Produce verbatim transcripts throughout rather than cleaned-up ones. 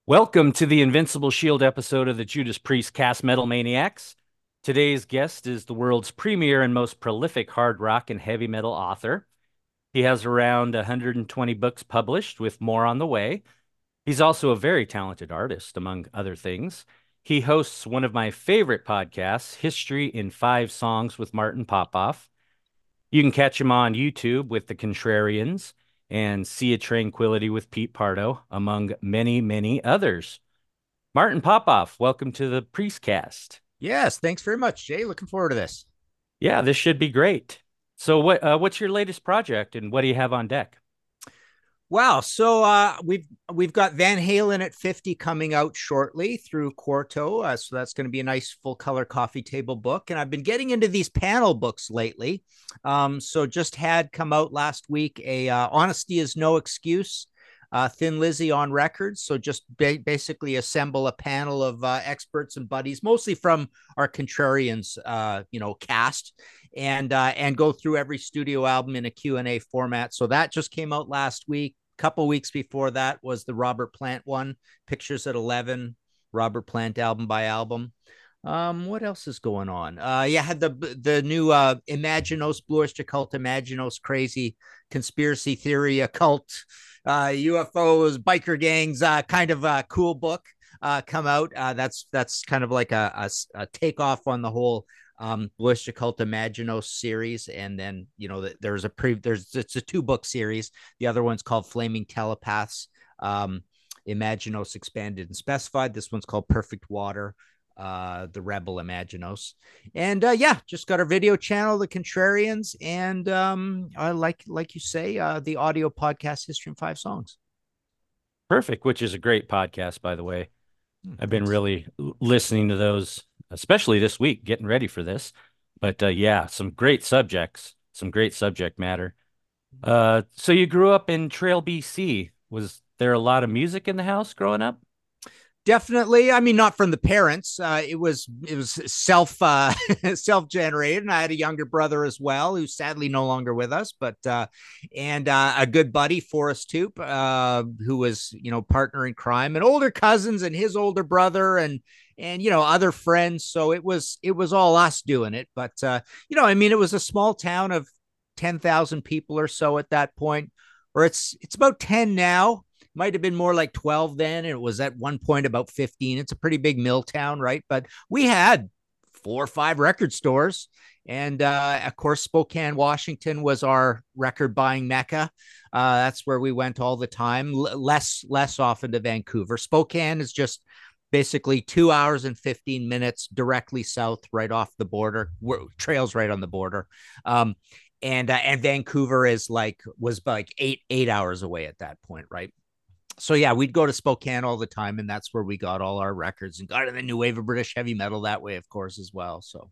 Welcome to the Invincible Shield episode of the Judas Priest Cast Metal Maniacs. Today's guest is the world's premier and most prolific hard rock and heavy metal author. He has around one hundred twenty books published, with more on the way. He's also a very talented artist, among other things. He hosts one of my favorite podcasts, History in Five Songs with Martin Popoff. You can catch him on YouTube with The Contrarians and Sea of Tranquility with Pete Pardo, among many, many others. Martin Popoff, welcome to the Priestcast. Yes, thanks very much, Jay. Looking forward to this. Yeah, this should be great. So, what uh, what's your latest project, and what do you have on deck? Wow, so uh, we've we've got Van Halen at fifty coming out shortly through Quarto, uh, so that's going to be a nice full color coffee table book. And I've been getting into these panel books lately. Um, so just had come out last week a uh, Honesty is No Excuse, uh, Thin Lizzy on Records. So just ba- basically assemble a panel of uh, experts and buddies, mostly from our Contrarians, uh, you know, cast, and uh, and go through every studio album in a Q and A format. So that just came out last week. Couple weeks before that was the Robert Plant one, Pictures at eleven, Robert Plant album by album. Um, what else is going on? Uh, yeah, had the the new uh, Imaginos, Bluish Occult, Imaginos, crazy conspiracy theory, occult, uh, U F Os, biker gangs, uh, kind of a cool book uh, come out. Uh, that's that's kind of like a, a, a takeoff on the whole um Bluish Occult Imaginos series. And then you know there's a pre there's it's a two book series. The other one's called Flaming Telepaths, um Imaginos Expanded and Specified. This one's called Perfect Water, uh the Rebel Imaginos. And uh yeah, just got our video channel, The Contrarians, and um I like like you say, uh the audio podcast History in Five Songs. Perfect, which is a great podcast, by the way. Hmm, I've been thanks. really listening to those, especially this week, getting ready for this. But uh, yeah, some great subjects, some great subject matter. Uh, so you grew up in Trail, B C. Was there a lot of music in the house growing up? Definitely. I mean, not from the parents. Uh, it was it was self uh, self generated, and I had a younger brother as well, who's sadly no longer with us. But uh, and uh, a good buddy, Forrest Toop, uh, who was you know partner in crime, and older cousins, and his older brother, and and you know other friends. So it was it was all us doing it. But uh, you know, I mean, it was a small town of ten thousand people or so at that point, or it's it's about ten now. Might have been more like twelve then. It was at one point about fifteen. It's a pretty big mill town, right? But we had four or five record stores. And uh, of course, Spokane, Washington was our record buying mecca. Uh, that's where we went all the time, L- less less often to Vancouver. Spokane is just basically two hours and fifteen minutes directly south, right off the border. Trails right on the border. Um, and uh, and Vancouver is like was like eight eight hours away at that point, right? So yeah, we'd go to Spokane all the time, and that's where we got all our records and got in the new wave of British heavy metal that way, of course, as well. So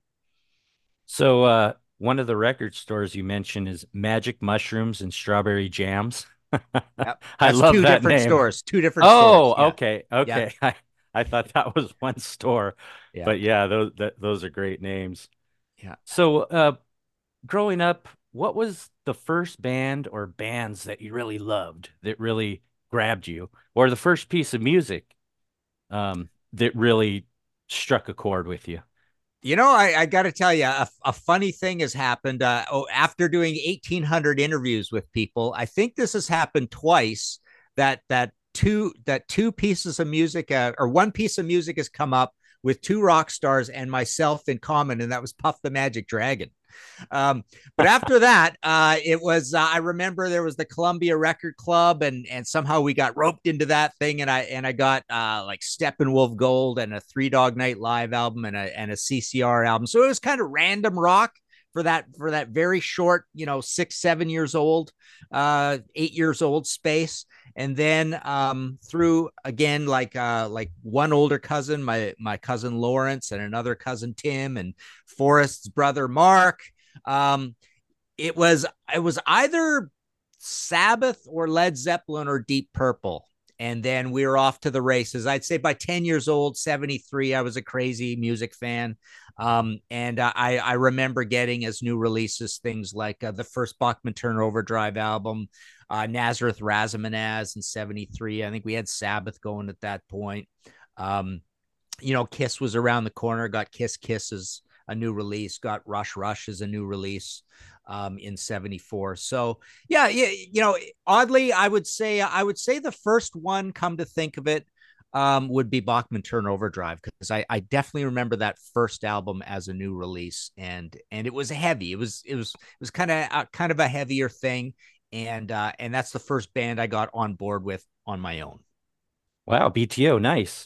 So uh, one of the record stores you mentioned is Magic Mushrooms and Strawberry Jams. yeah, I that's love two that different name. stores, two different stores. Oh, Yeah, okay, yeah, okay. I I thought that was one store, yeah, but yeah, those that, those are great names. yeah. So, uh, growing up, what was the first band or bands that you really loved that really grabbed you, or the first piece of music um, that really struck a chord with you? You know, I, I got to tell you, a, a funny thing has happened. Uh, oh, after doing eighteen hundred interviews with people, I think this has happened twice. That that two that two pieces of music, uh, or one piece of music, has come up with two rock stars and myself in common, and that was Puff the Magic Dragon. Um, but after that, uh, it was, uh, I remember there was the Columbia Record Club, and and somehow we got roped into that thing, and I and I got uh, like Steppenwolf Gold and a Three Dog Night Live album and a and a C C R album. So it was kind of random rock for that for that very short, you know, six seven years old, uh, eight years old space. And then um, through again, like uh, like one older cousin, my my cousin Lawrence, and another cousin Tim, and Forrest's brother Mark. Um, it was it was either Sabbath or Led Zeppelin or Deep Purple. And then we were off to the races. I'd say by ten years old, seventy-three, I was a crazy music fan. Um, and uh, I, I remember getting as new releases things like uh, the first Bachman Turner Overdrive album, uh, Nazareth Razamanaz in seventy-three. I think we had Sabbath going at that point. Um, you know, Kiss was around the corner, got Kiss Kiss as a new release, got Rush Rush as a new release um, in seventy-four. So yeah, you, you know, oddly, I would say, I would say the first one, come to think of it, um, would be Bachman Turner Overdrive, because I, I definitely remember that first album as a new release, and and it was heavy. It was it was it was kind of uh, kind of a heavier thing, and uh, and that's the first band I got on board with on my own. Wow, B T O, nice.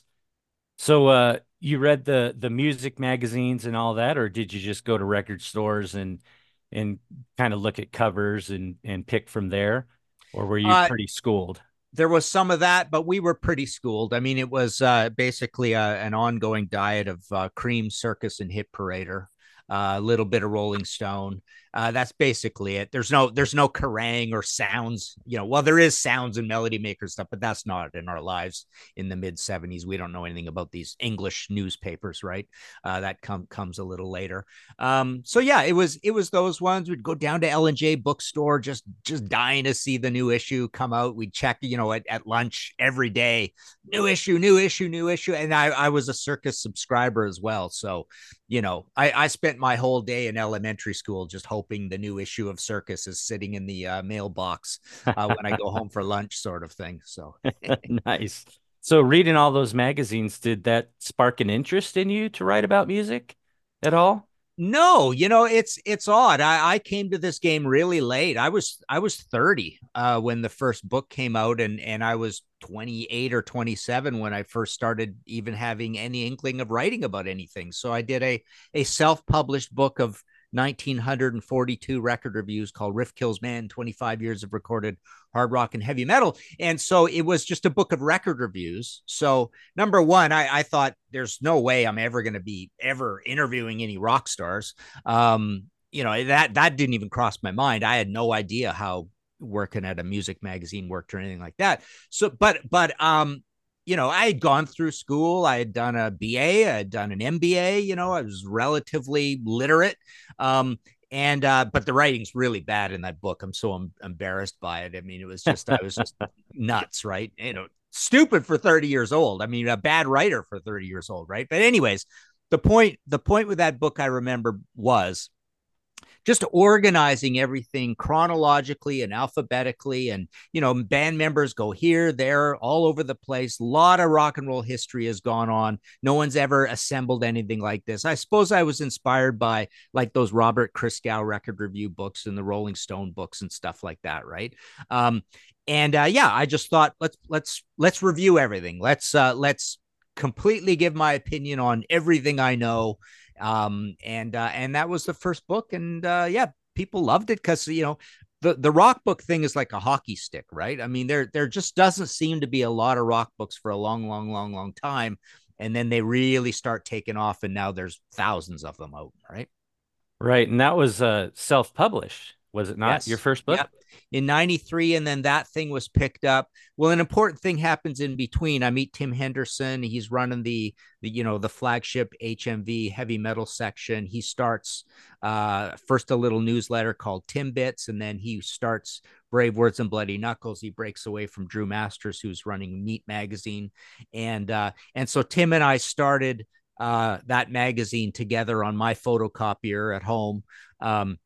So uh you read the the music magazines and all that, or did you just go to record stores and and kind of look at covers and and pick from there? Or were you Uh, pretty schooled? there was some of that, but we were pretty schooled. I mean, it was uh, basically a, an ongoing diet of uh, Cream, Circus, and Hit Parader. Uh, a little bit of Rolling Stone. Uh, that's basically it. There's no there's no Kerrang or sounds. You know, well, there is sounds and melody maker stuff, but that's not in our lives in the mid seventies. We don't know anything about these English newspapers, right? Uh, that come comes a little later. Um, so yeah, it was it was those ones. We'd go down to L and J bookstore, just just dying to see the new issue come out. We'd check, you know, at, at lunch every day, new issue, new issue, new issue. And I, I was a Circus subscriber as well. So, you know, I, I spent my whole day in elementary school just hoping the new issue of Circus is sitting in the uh, mailbox uh, when I go home for lunch, sort of thing. So Nice. So reading all those magazines, did that spark an interest in you to write about music at all? no, you know, it's it's odd. I, I came to this game really late. I was I was thirty uh, when the first book came out, and and I was twenty-eight or twenty-seven when I first started even having any inkling of writing about anything. So I did a a self-published book of nineteen forty-two record reviews called Riff Kills Man, twenty-five years of recorded hard rock and heavy metal. And so it was just a book of record reviews. So number one, I, I thought there's no way I'm ever going to be ever interviewing any rock stars. Um, you know, that, that didn't even cross my mind. I had no idea how working at a music magazine worked or anything like that. So, but, but, um, you know, I had gone through school. I had done a B A, I had done an M B A, you know, I was relatively literate. Um, and, uh, but the writing's really bad in that book. I'm so em- embarrassed by it. I mean, it was just, I was just nuts, right? You know, stupid for thirty years old. I mean, a bad writer for thirty years old, right? But, anyways, the point, the point with that book I remember was just organizing everything chronologically and alphabetically. And, you know, band members go here, there, all over the place. A lot of rock and roll history has gone on. No one's ever assembled anything like this. I suppose I was inspired by like those Robert Christgau record review books and the Rolling Stone books and stuff like that, right? Um, and uh, yeah, I just thought let's let's let's review everything. Let's uh, let's completely give my opinion on everything I know, um, and uh, and that was the first book, and uh, yeah, people loved it because you know the the rock book thing is like a hockey stick, right? I mean, there there just doesn't seem to be a lot of rock books for a long, long, long, long time, and then they really start taking off, and now there's thousands of them out, right? Right. And that was uh self-published, was it not? Your Yes. first book? Yep. In ninety-three. And then that thing was picked up. Well, an important thing happens in between. I meet Tim Henderson. He's running the, the you know, the flagship H M V heavy metal section. He starts uh, first a little newsletter called Timbits, and then he starts Brave Words and Bloody Knuckles. He breaks away from Drew Masters, who's running Meat Magazine. And, uh, and so Tim and I started uh, that magazine together on my photocopier at home. Um,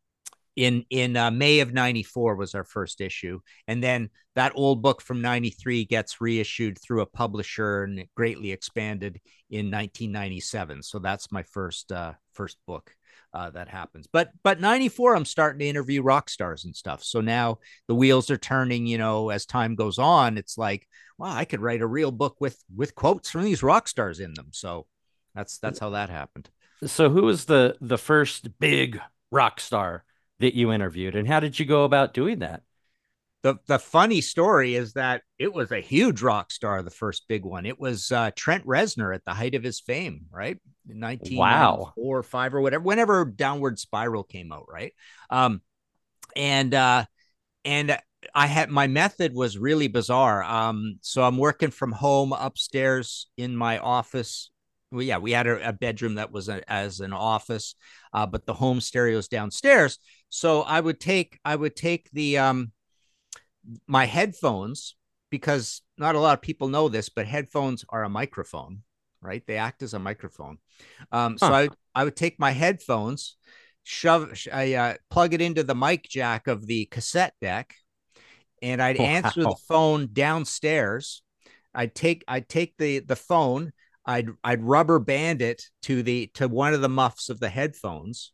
in in uh, May of ninety-four was our first issue, and then that old book from ninety-three gets reissued through a publisher and it greatly expanded in nineteen ninety-seven. So that's my first uh, first book uh, that happens. But but ninety-four, I'm starting to interview rock stars and stuff. So now the wheels are turning. You know, as time goes on, it's like, wow, I could write a real book with with quotes from these rock stars in them. So that's that's how that happened. So who was the the first big rock star that you interviewed, and how did you go about doing that? the the funny story is that it was a huge rock star, the first big one. It was uh, Trent Reznor at the height of his fame, right? In Wow. nineteen ninety-four or five or whatever, whenever Downward Spiral came out, right? Um, and uh, and I had my method was really bizarre. Um, so I'm working from home upstairs in my office. Well, yeah, we had a, a bedroom that was a, as an office, uh, but the home stereo is downstairs. So I would take I would take the um my headphones, because not a lot of people know this, but headphones are a microphone, right? They act as a microphone. Um, so Huh. I I would take my headphones, shove, I uh, plug it into the mic jack of the cassette deck, and I'd answer the Wow. phone downstairs. I'd take I'd take the the phone, I'd I'd rubber band it to the to one of the muffs of the headphones,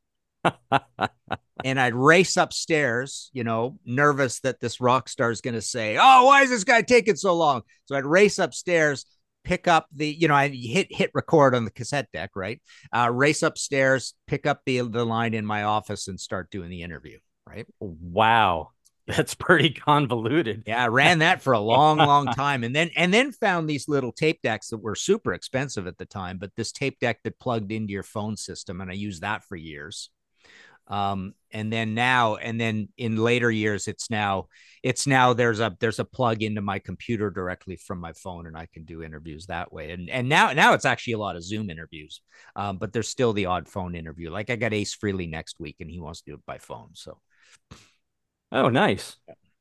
and I'd race upstairs, you know, nervous that this rock star is going to say, "Oh, why is this guy taking so long?" So I'd race upstairs, pick up the, you know, I hit hit record on the cassette deck, right? Uh, race upstairs, pick up the the line in my office, and start doing the interview, right? Wow. Yeah. That's pretty convoluted. Yeah, I ran that for a long, long time, and then and then found these little tape decks that were super expensive at the time, but this tape deck that plugged into your phone system, and I used that for years. Um, and then now, and then in later years, it's now it's now there's a there's a plug into my computer directly from my phone, and I can do interviews that way. And and now now it's actually a lot of Zoom interviews, um, but there's still the odd phone interview. Like I got Ace Frehley next week, and he wants to do it by phone. So Oh, nice.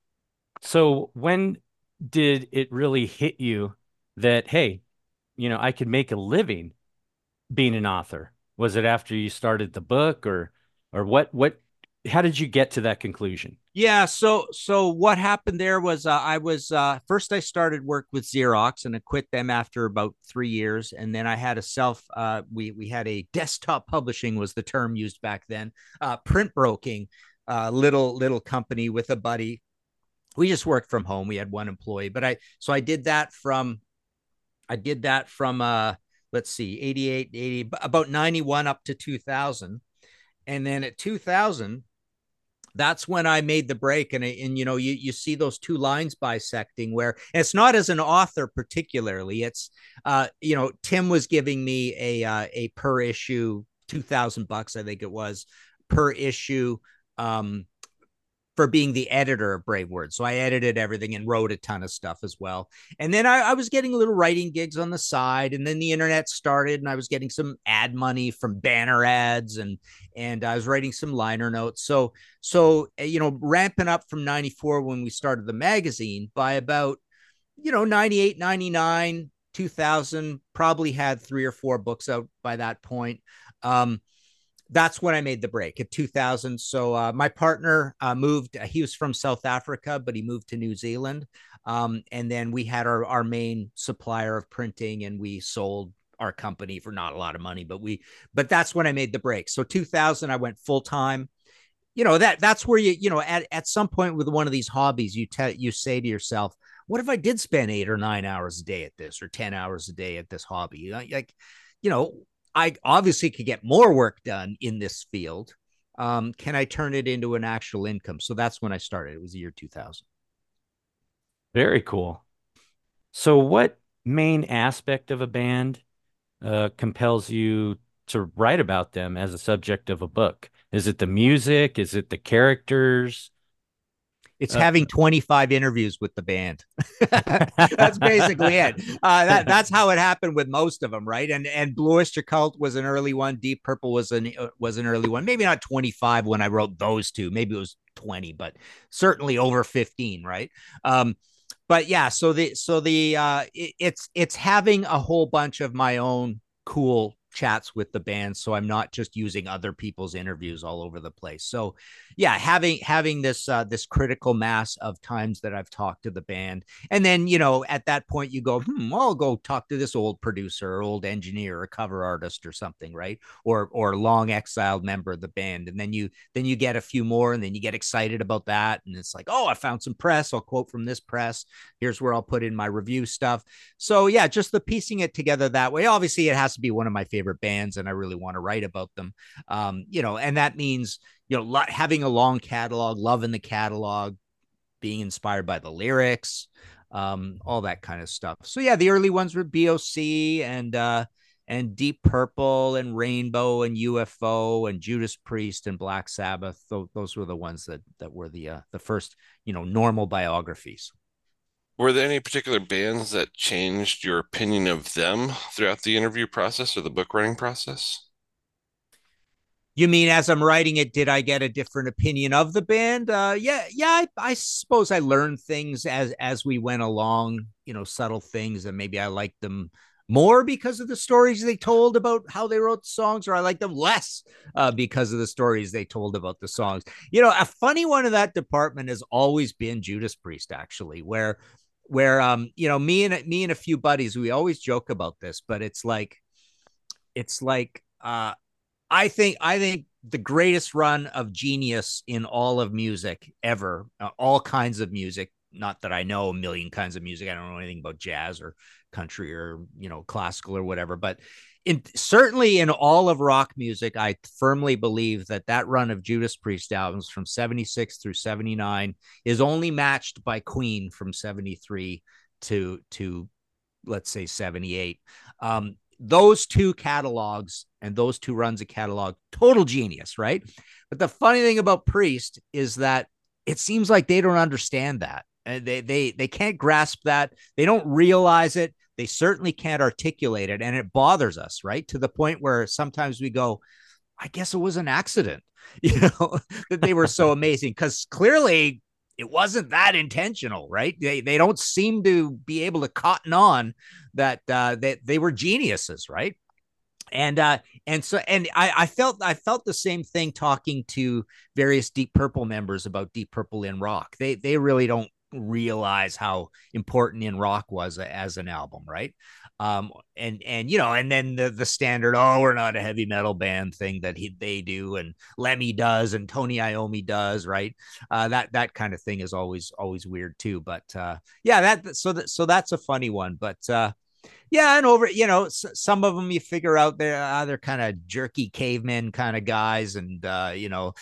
So when did it really hit you that, hey, you know, I could make a living being an author? Was it after you started the book or or what what how did you get to that conclusion? yeah, so so what happened there was uh, I was uh, first I started work with Xerox and I quit them after about three years, and then I had a self uh, we we had a desktop publishing was the term used back then, uh, print broking, uh, little little company with a buddy. We just worked from home. We had one employee, but I so I did that from I did that from uh let's see eighty-eight, eighty, about ninety-one up to two thousand, and then at two thousand that's when I made the break. And, and you know, you, you see those two lines bisecting where it's not as an author particularly. It's, uh, you know, Tim was giving me a, uh, a per issue, two thousand bucks, I think it was per issue, um, for being the editor of Brave Words. So I edited everything and wrote a ton of stuff as well. And then I, I was getting little writing gigs on the side. And then the internet started and I was getting some ad money from banner ads, and and I was writing some liner notes. So so you know, ramping up from ninety-four when we started the magazine, by about, you know, ninety-eight, ninety-nine, two thousand, probably had three or four books out by that point. Um, that's when I made the break at two thousand. So uh, my partner uh, moved. Uh, he was from South Africa, but he moved to New Zealand. Um, and then we had our, our main supplier of printing, and we sold our company for not a lot of money, but we, but that's when I made the break. So two thousand, I went full time. You know, that that's where you, you know, at, at some point with one of these hobbies, you tell, you say to yourself, what if I did spend eight or nine hours a day at this, or ten hours a day at this hobby? Like, you know, I obviously could get more work done in this field. Um, can I turn it into an actual income? So that's when I started. It was the year two thousand. Very cool. So what main aspect of a band uh, compels you to write about them as a subject of a book? Is it the music? Is it the characters? It's Uh, having twenty-five interviews with the band. That's basically it. Uh, that that's how it happened with most of them, right? And and Blue Oyster Cult was an early one. Deep Purple was an uh, was an early one. Maybe not twenty-five when I wrote those two. Maybe it was twenty, but certainly over fifteen, right? Um, but yeah, so the so the uh, it, it's it's having a whole bunch of my own cool chats with the band, so I'm not just using other people's interviews all over the place. So yeah, having having this uh, this critical mass of times that I've talked to the band, and then, you know, at that point you go, hmm, I'll go talk to this old producer or old engineer or cover artist or something, right? Or or long exiled member of the band, and then you then you get a few more, and then you get excited about that, and it's like, oh, I found some press. I'll quote from this press. Here's where I'll put in my review stuff. So yeah, just the piecing it together that way. Obviously, it has to be one of my favorite bands, and I really want to write about them. Um, you know, and that means, you know, having a long catalog, loving the catalog, being inspired by the lyrics, um, all that kind of stuff. So yeah, the early ones were B O C and uh, and Deep Purple and Rainbow and U F O and Judas Priest and Black Sabbath. Th- those were the ones that that were the uh, the first, you know, normal biographies. Were there any particular bands that changed your opinion of them throughout the interview process or the book writing process? You mean as I'm writing it, did I get a different opinion of the band? Uh, yeah, yeah. I, I suppose I learned things as as we went along. You know, subtle things, and maybe I liked them more because of the stories they told about how they wrote the songs, or I liked them less uh, because of the stories they told about the songs. You know, a funny one in that department has always been Judas Priest, actually, where where um you know me and me and a few buddies, we always joke about this, but it's like it's like uh I think I think the greatest run of genius in all of music ever, uh, all kinds of music. Not that I know a million kinds of music. I don't know anything about jazz or country or you know classical or whatever. But in certainly in all of rock music, I firmly believe that that run of Judas Priest albums from seventy-six through seventy-nine is only matched by Queen from seventy-three to to let's say seventy-eight. Um, those two catalogs and those two runs of catalog, total genius, right? But the funny thing about Priest is that it seems like they don't understand that. And they they they can't grasp that. They don't realize it. They certainly can't articulate it. And it bothers us, right? To the point where sometimes we go, I guess it was an accident, you know, that they were so amazing, because clearly it wasn't that intentional, right? They they don't seem to be able to cotton on that uh, that they were geniuses, right? And uh, and so and I, I felt I felt the same thing talking to various Deep Purple members about Deep Purple in rock. They they really don't realize how important In Rock was as an album, right? Um, and and you know, and then the the standard, oh, we're not a heavy metal band thing that he they do, and Lemmy does, and Tony Iommi does, right? Uh, that that kind of thing is always always weird too. But uh, yeah, that so that so that's a funny one. But uh, yeah, and over, you know, s- some of them you figure out they're uh, they're kind of jerky cavemen kind of guys, and uh, you know,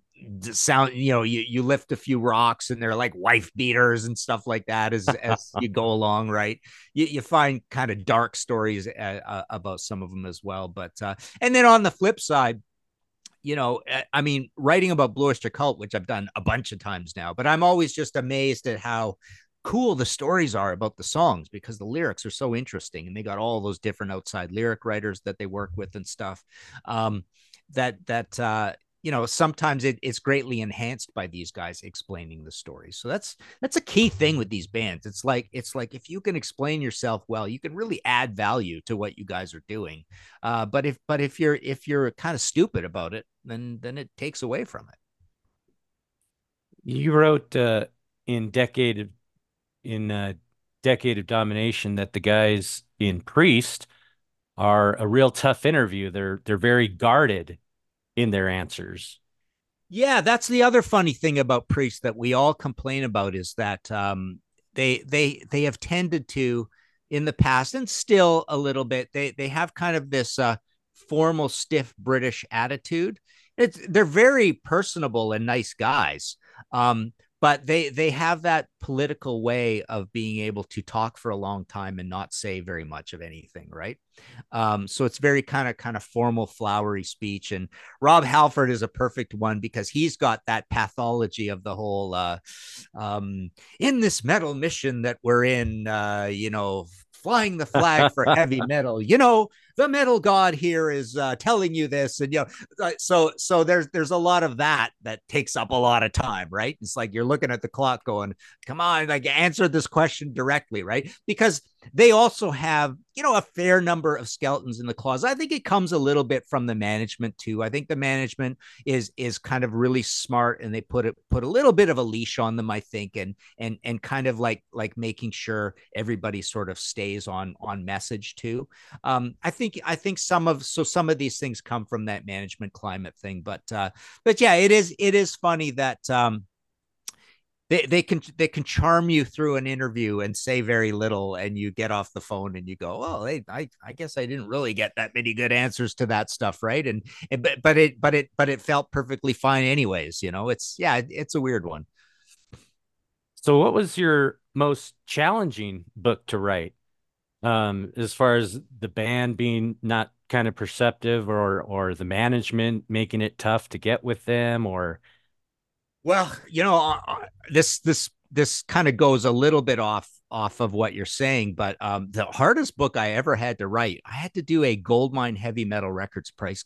sound, you know, you, you lift a few rocks and they're like wife beaters and stuff like that as as you go along, right? You, you find kind of dark stories uh, uh, about some of them as well. But uh, and then on the flip side, you know, I mean, writing about Blue Oyster Cult, which I've done a bunch of times now, but I'm always just amazed at how cool the stories are about the songs, because the lyrics are so interesting, and they got all those different outside lyric writers that they work with and stuff. Um, that that uh, you know, sometimes it, it's greatly enhanced by these guys explaining the story. So that's that's a key thing with these bands. It's like it's like if you can explain yourself well, you can really add value to what you guys are doing. Uh, but if but if you're if you're kind of stupid about it, then then it takes away from it. You wrote uh, in Decade of in uh, Decade of Domination that the guys in Priest are a real tough interview. They're they're very guarded in their answers. Yeah, that's the other funny thing about Priest that we all complain about, is that um, they they they have tended to, in the past and still a little bit, they they have kind of this uh, formal, stiff British attitude. It's they're very personable and nice guys, um, but they they have that political way of being able to talk for a long time and not say very much of anything, right? Um, so it's very kind of kind of formal, flowery speech. And Rob Halford is a perfect one, because he's got that pathology of the whole uh, um, in this metal mission that we're in, uh, you know, flying the flag for heavy metal. You know, the metal god here is uh, telling you this, and you know, uh, so so there's there's a lot of that that takes up a lot of time, right? It's like you're looking at the clock, going, "Come on, like answer this question directly," right? Because they also have, you know, a fair number of skeletons in the closet. I think it comes a little bit from the management too. I think the management is is kind of really smart, and they put it put a little bit of a leash on them, I think, and and and kind of like like making sure everybody sort of stays on on message too. Um, I think I think some of so some of these things come from that management climate thing, but uh, but yeah, it is it is funny that um, they they can they can charm you through an interview and say very little, and you get off the phone and you go, oh, hey, I I guess I didn't really get that many good answers to that stuff, right? And, and but but it but it but it felt perfectly fine anyways. You know, it's yeah, it, it's a weird one. So, what was your most challenging book to write? Um, as far as the band being not kind of perceptive, or or the management making it tough to get with them, or Well, you know, uh, uh, this this this kind of goes a little bit off off of what you're saying, but um, the hardest book I ever had to write, I had to do a Goldmine Heavy Metal Records price guide.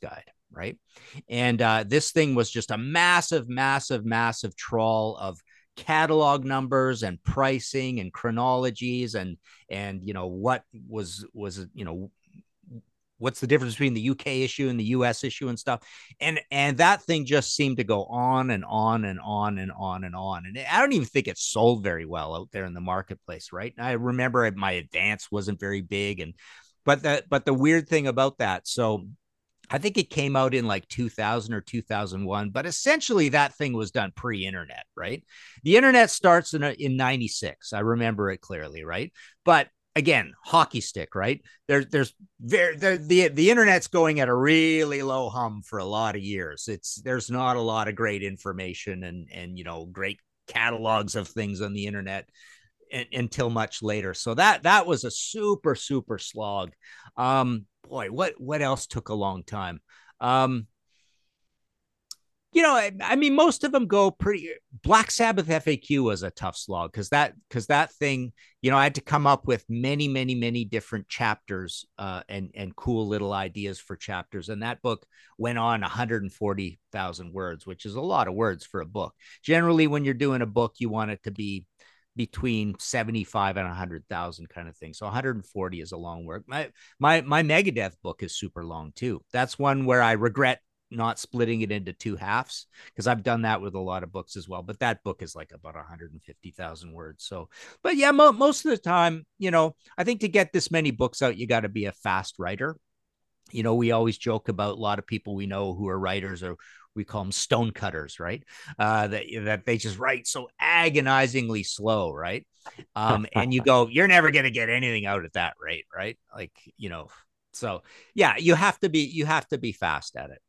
right? And uh, this thing was just a massive, massive, massive trawl of catalog numbers and pricing and chronologies and and you know what was was you know what's the difference between the U K issue and the U S issue and stuff. And and that thing just seemed to go on and on and on and on and on. And I don't even think it sold very well out there in the marketplace, right? I remember my advance wasn't very big. And but the but the weird thing about that, so I think it came out in like two thousand or two thousand one, but essentially that thing was done pre-internet, right? The internet starts in, in ninety-six. I remember it clearly, right? But again, hockey stick, right? There, there's very there, the the internet's going at a really low hum for a lot of years. It's there's not a lot of great information and and you know great catalogs of things on the internet until much later. So that that was a super super slog. Um, boy, what what else took a long time? Um, you know, I, I mean, most of them go pretty. Black Sabbath F A Q was a tough slog because that because that thing, you know, I had to come up with many, many, many different chapters uh, and and cool little ideas for chapters. And that book went on one hundred forty thousand words, which is a lot of words for a book. Generally, when you're doing a book, you want it to be between seventy-five and one hundred thousand kind of thing. So one hundred forty is a long work. My my my Megadeth book is super long too. That's one where I regret not splitting it into two halves because I've done that with a lot of books as well. But that book is like about one hundred fifty thousand words. So, but yeah, mo- most of the time, you know, I think to get this many books out, you got to be a fast writer. You know, we always joke about a lot of people we know who are writers, or we call them stone cutters, right? Uh, that, that they just write so agonizingly slow, right? Um, and you go, you're never going to get anything out at that rate, right? Like, you know, so yeah, you have to be, you have to be fast at it.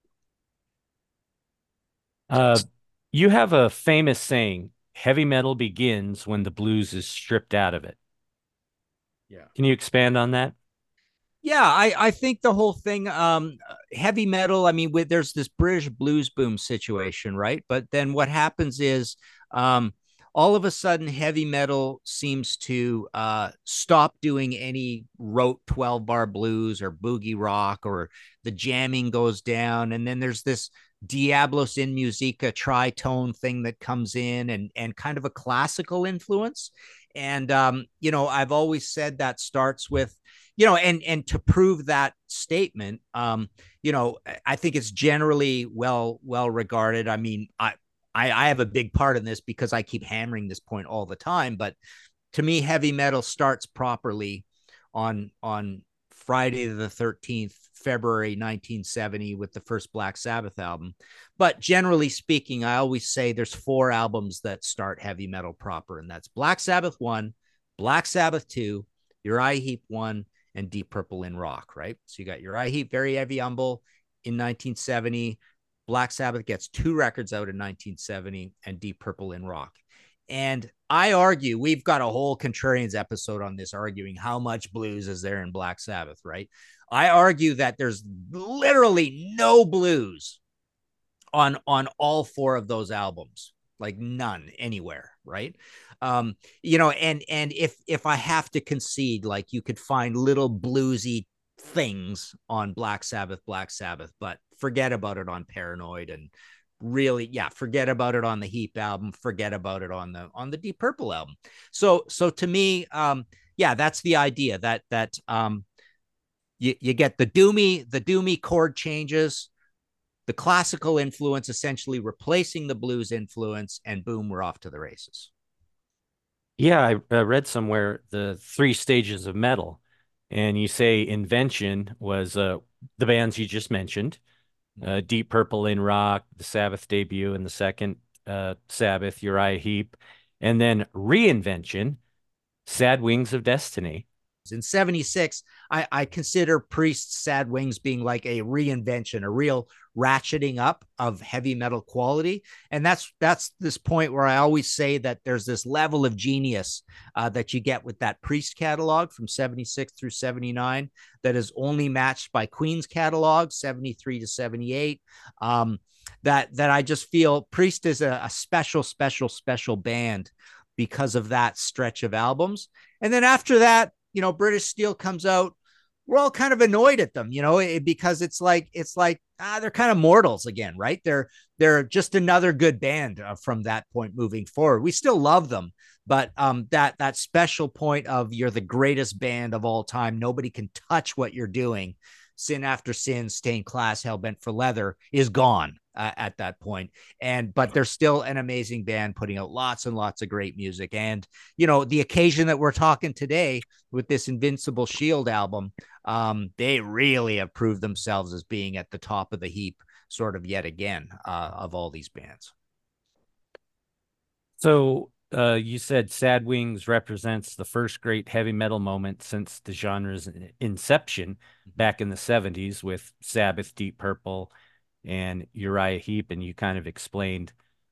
Uh, you have a famous saying, heavy metal begins when the blues is stripped out of it. Yeah. Can you expand on that? Yeah, I, I think the whole thing, um, heavy metal, I mean, with there's this British blues boom situation, right? But then what happens is um, all of a sudden, heavy metal seems to uh, stop doing any rote twelve bar blues or boogie rock, or the jamming goes down. And then there's this Diablos in Musica tritone thing that comes in and, and kind of a classical influence. And, um, you know, I've always said that starts with, you know, and and to prove that statement, um, you know, I think it's generally well well regarded. I mean, I, I I have a big part in this because I keep hammering this point all the time. But to me, heavy metal starts properly on on Friday the thirteenth, February nineteen seventy, with the first Black Sabbath album. But generally speaking, I always say there's four albums that start heavy metal proper, and that's Black Sabbath one, Black Sabbath two, Uriah Heep one, and Deep Purple in Rock, right? So you got Uriah Heep, Very Heavy Humble in nineteen seventy. Black Sabbath gets two records out in nineteen seventy, and Deep Purple in Rock. And I argue, we've got a whole Contrarians episode on this, arguing how much blues is there in Black Sabbath, right? I argue that there's literally no blues on, on all four of those albums, like none anywhere, right? Um, you know, and and if if I have to concede, like you could find little bluesy things on Black Sabbath, Black Sabbath, but forget about it on Paranoid, and really, yeah, forget about it on the Heap album, forget about it on the on the Deep Purple album. So so to me, um, yeah, that's the idea that that um, you you get the doomy the doomy chord changes, the classical influence essentially replacing the blues influence, and boom, we're off to the races. Yeah, I, I read somewhere the three stages of metal, and you say Invention was uh, the bands you just mentioned, uh, Deep Purple in Rock, the Sabbath debut, and the second uh, Sabbath, Uriah Heep, and then Reinvention, Sad Wings of Destiny. In seventy-six, I, I consider Priest's Sad Wings being like a reinvention, a real ratcheting up of heavy metal quality. And that's that's this point where I always say that there's this level of genius uh, that you get with that Priest catalog from seventy-six through seventy-nine that is only matched by Queen's catalog, seventy-three to seventy-eight. Um, that, that I just feel Priest is a, a special, special, special band because of that stretch of albums. And then after that, you know, British Steel comes out, we're all kind of annoyed at them, you know, it, because it's like it's like ah, they're kind of mortals again, right? They're they're just another good band uh, from that point moving forward. We still love them, but um, that that special point of you're the greatest band of all time, nobody can touch what you're doing. Sin After Sin, Stained Class, Hellbent for Leather is gone uh, at that point. And but they're still an amazing band, putting out lots and lots of great music. And you know, the occasion that we're talking today with this Invincible Shield album, um, they really have proved themselves as being at the top of the heap, sort of yet again, uh, of all these bands. So uh, you said Sad Wings represents the first great heavy metal moment since the genre's inception back in the seventies with Sabbath, Deep Purple, and Uriah Heep, and you kind of explained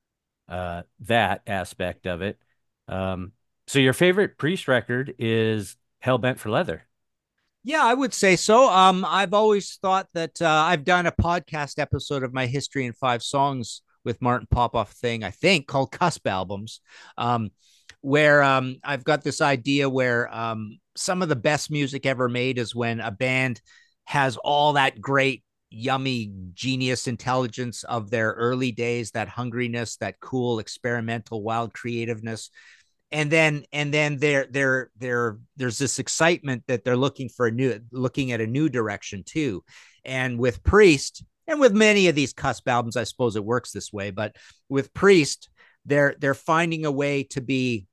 uh, that aspect of it. Um, so your favorite Priest record is Hellbent for Leather. Yeah, I would say so. Um, I've always thought that uh, I've done a podcast episode of my History in Five Songs with Martin Popoff thing, I think, called Cusp Albums, um, where um, I've got this idea where um, some of the best music ever made is when a band has all that great, yummy, genius intelligence of their early days, that hungriness, that cool, experimental, wild creativeness, and then and then there there there there's this excitement that they're looking for a new looking at a new direction too. And with Priest, and with many of these Cusp albums, I suppose it works this way, but with Priest, they're they're finding a way to be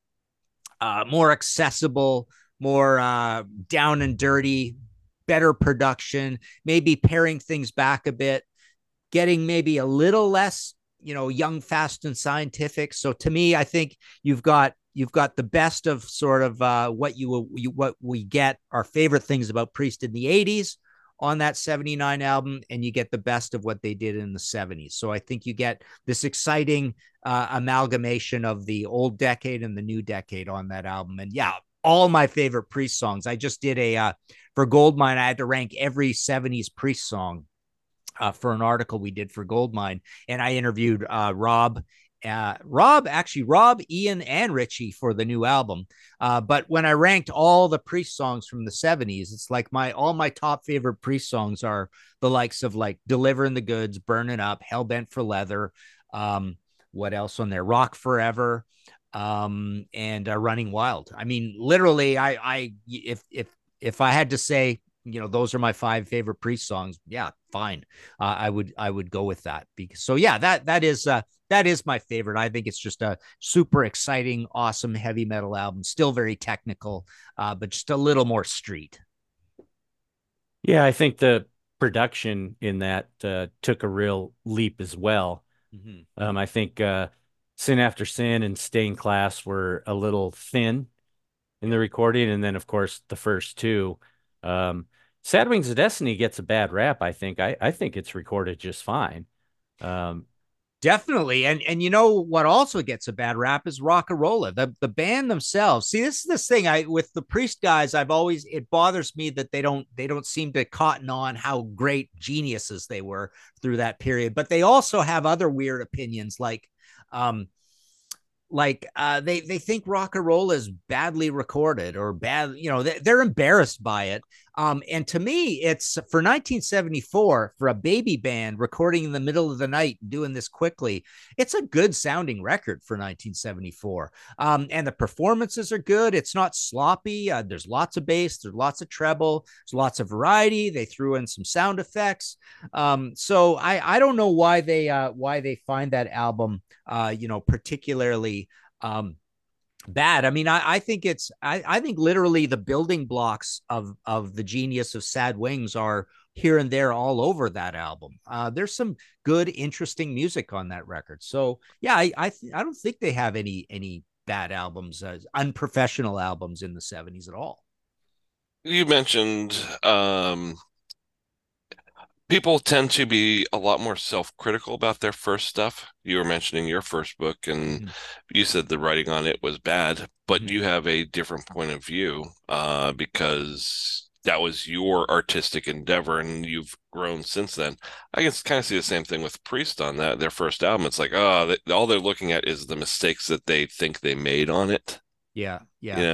uh, more accessible, more uh, down and dirty, better production, maybe paring things back a bit, getting maybe a little less, you know, young, fast, and scientific. So to me, I think you've got you've got the best of sort of uh, what you, you what we get our favorite things about Priest in the eighties on that seventy-nine album, and you get the best of what they did in the seventies. So I think you get this exciting uh, amalgamation of the old decade and the new decade on that album. And yeah, all my favorite Priest songs. I just did a uh, for Goldmine, I had to rank every seventies Priest song uh, for an article we did for Goldmine, and I interviewed uh, Rob. Uh, Rob, actually, Rob, Ian, and Richie for the new album. Uh, but when I ranked all the Priest songs from the seventies, it's like my all my top favorite Priest songs are the likes of like Delivering the Goods, Burning Up, Hellbent for Leather. Um, what else on there? Rock Forever, um, and uh, Running Wild. I mean, literally, I, I, if if if I had to say, you know, those are my five favorite Priest songs, yeah, fine. Uh, I would I would go with that. Because so yeah, that that is uh that is my favorite. I think it's just a super exciting, awesome heavy metal album. Still very technical, uh, but just a little more street. Yeah, I think the production in that uh, took a real leap as well. Mm-hmm. Um, I think uh, Sin After Sin and Stained Class were a little thin in the recording, and then of course the first two. Um, Sad Wings of Destiny gets a bad rap, I think. I, I think it's recorded just fine. Um, Definitely. And and you know what also gets a bad rap is Rock-a-Rolla, the, the band themselves. See, this is this thing I with the Priest guys, I've always it bothers me that they don't they don't seem to cotton on how great geniuses they were through that period. But they also have other weird opinions like um like uh they they think Rock-a-Rolla is badly recorded or bad, you know, they, they're embarrassed by it. Um and to me, it's for nineteen seventy-four, for a baby band recording in the middle of the night, doing this quickly, it's a good sounding record for nineteen seventy-four. Um and the performances are good. It's not sloppy. Uh, there's lots of bass, there's lots of treble, there's lots of variety. They threw in some sound effects. Um so i i don't know why they uh why they find that album uh you know particularly um bad. I mean, I, I think it's I, I think literally the building blocks of of the genius of Sad Wings are here and there all over that album. Uh, there's some good, interesting music on that record. So yeah, I I, th- I don't think they have any any bad albums, uh, unprofessional albums in the seventies at all. You mentioned um, people tend to be a lot more self-critical about their first stuff. You were mentioning your first book, and Mhm. you said the writing on it was bad, but Mhm. you have a different point of view uh, because that was your artistic endeavor, and you've grown since then. I can kind of see the same thing with Priest on that, their first album. It's like, oh, they, all they're looking at is the mistakes that they think they made on it. Yeah, You yeah. know?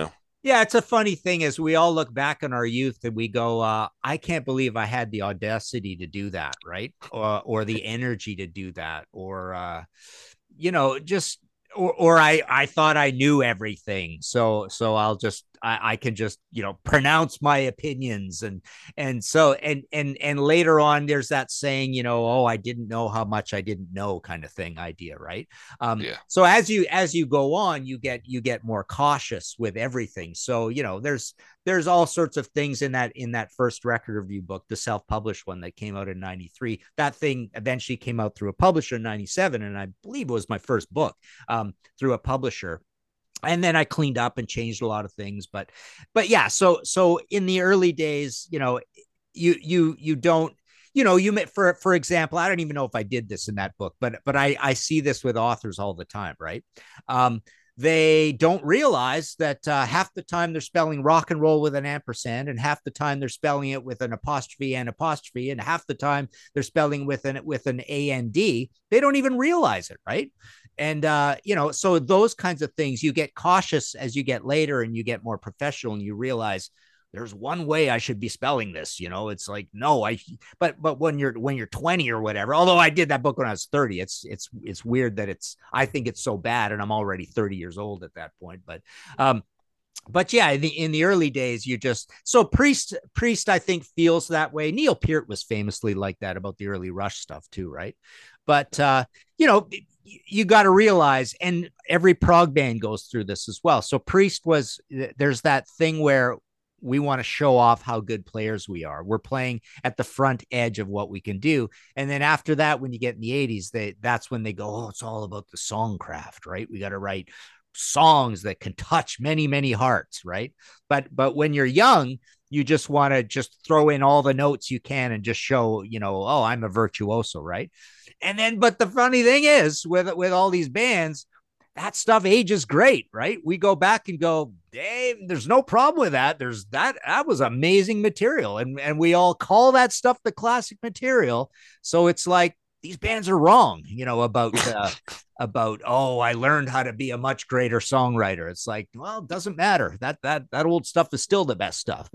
Yeah, it's a funny thing as we all look back on our youth and we go, uh, I can't believe I had the audacity to do that, right? Or or the energy to do that, or uh, you know, just or or I I thought I knew everything. So so I'll just I, I can just, you know, pronounce my opinions, and and so and and and later on there's that saying, you know, oh, I didn't know how much I didn't know kind of thing idea, right? Um, Yeah. so as you as you go on, you get you get more cautious with everything. So, you know, there's there's all sorts of things in that in that first record review book, the self-published one that came out in ninety-three. That thing eventually came out through a publisher in ninety-seven, and I believe it was my first book um, through a publisher. And then I cleaned up and changed a lot of things, but but yeah, so so in the early days, you know, you you you don't, you know, you met for for example, I don't even know if I did this in that book, but but I I see this with authors all the time, right? Um, they don't realize that uh, half the time they're spelling rock and roll with an ampersand, and half the time they're spelling it with an apostrophe and apostrophe, and half the time they're spelling with an with an A N D. They don't even realize it, right? And uh, you know, so those kinds of things, you get cautious as you get later, and you get more professional, and you realize there's one way I should be spelling this. You know, it's like, no, I, but, but when you're, when you're twenty or whatever, although I did that book when I was thirty, it's, it's, it's weird that it's, I think it's so bad, and I'm already thirty years old at that point. But, um, but yeah, in the, in the early days, you just, so Priest, Priest, I think feels that way. Neil Peart was famously like that about the early Rush stuff too, right? But, uh, you know, you got to realize, and every prog band goes through this as well. So Priest was, there's that thing where we want to show off how good players we are. We're playing at the front edge of what we can do. And then after that, when you get in the eighties, they, that's when they go, oh, it's all about the songcraft, right? We got to write songs that can touch many, many hearts, right? But, but when you're young, you just want to just throw in all the notes you can and just show, you know, oh, I'm a virtuoso, right? And then, but the funny thing is, with with all these bands, that stuff ages great, right? We go back and go, Dave, there's no problem with that. There's that that was amazing material, and and we all call that stuff the classic material. So it's like these bands are wrong, you know, about uh, about oh, I learned how to be a much greater songwriter. It's like, well, it doesn't matter. That that that old stuff is still the best stuff.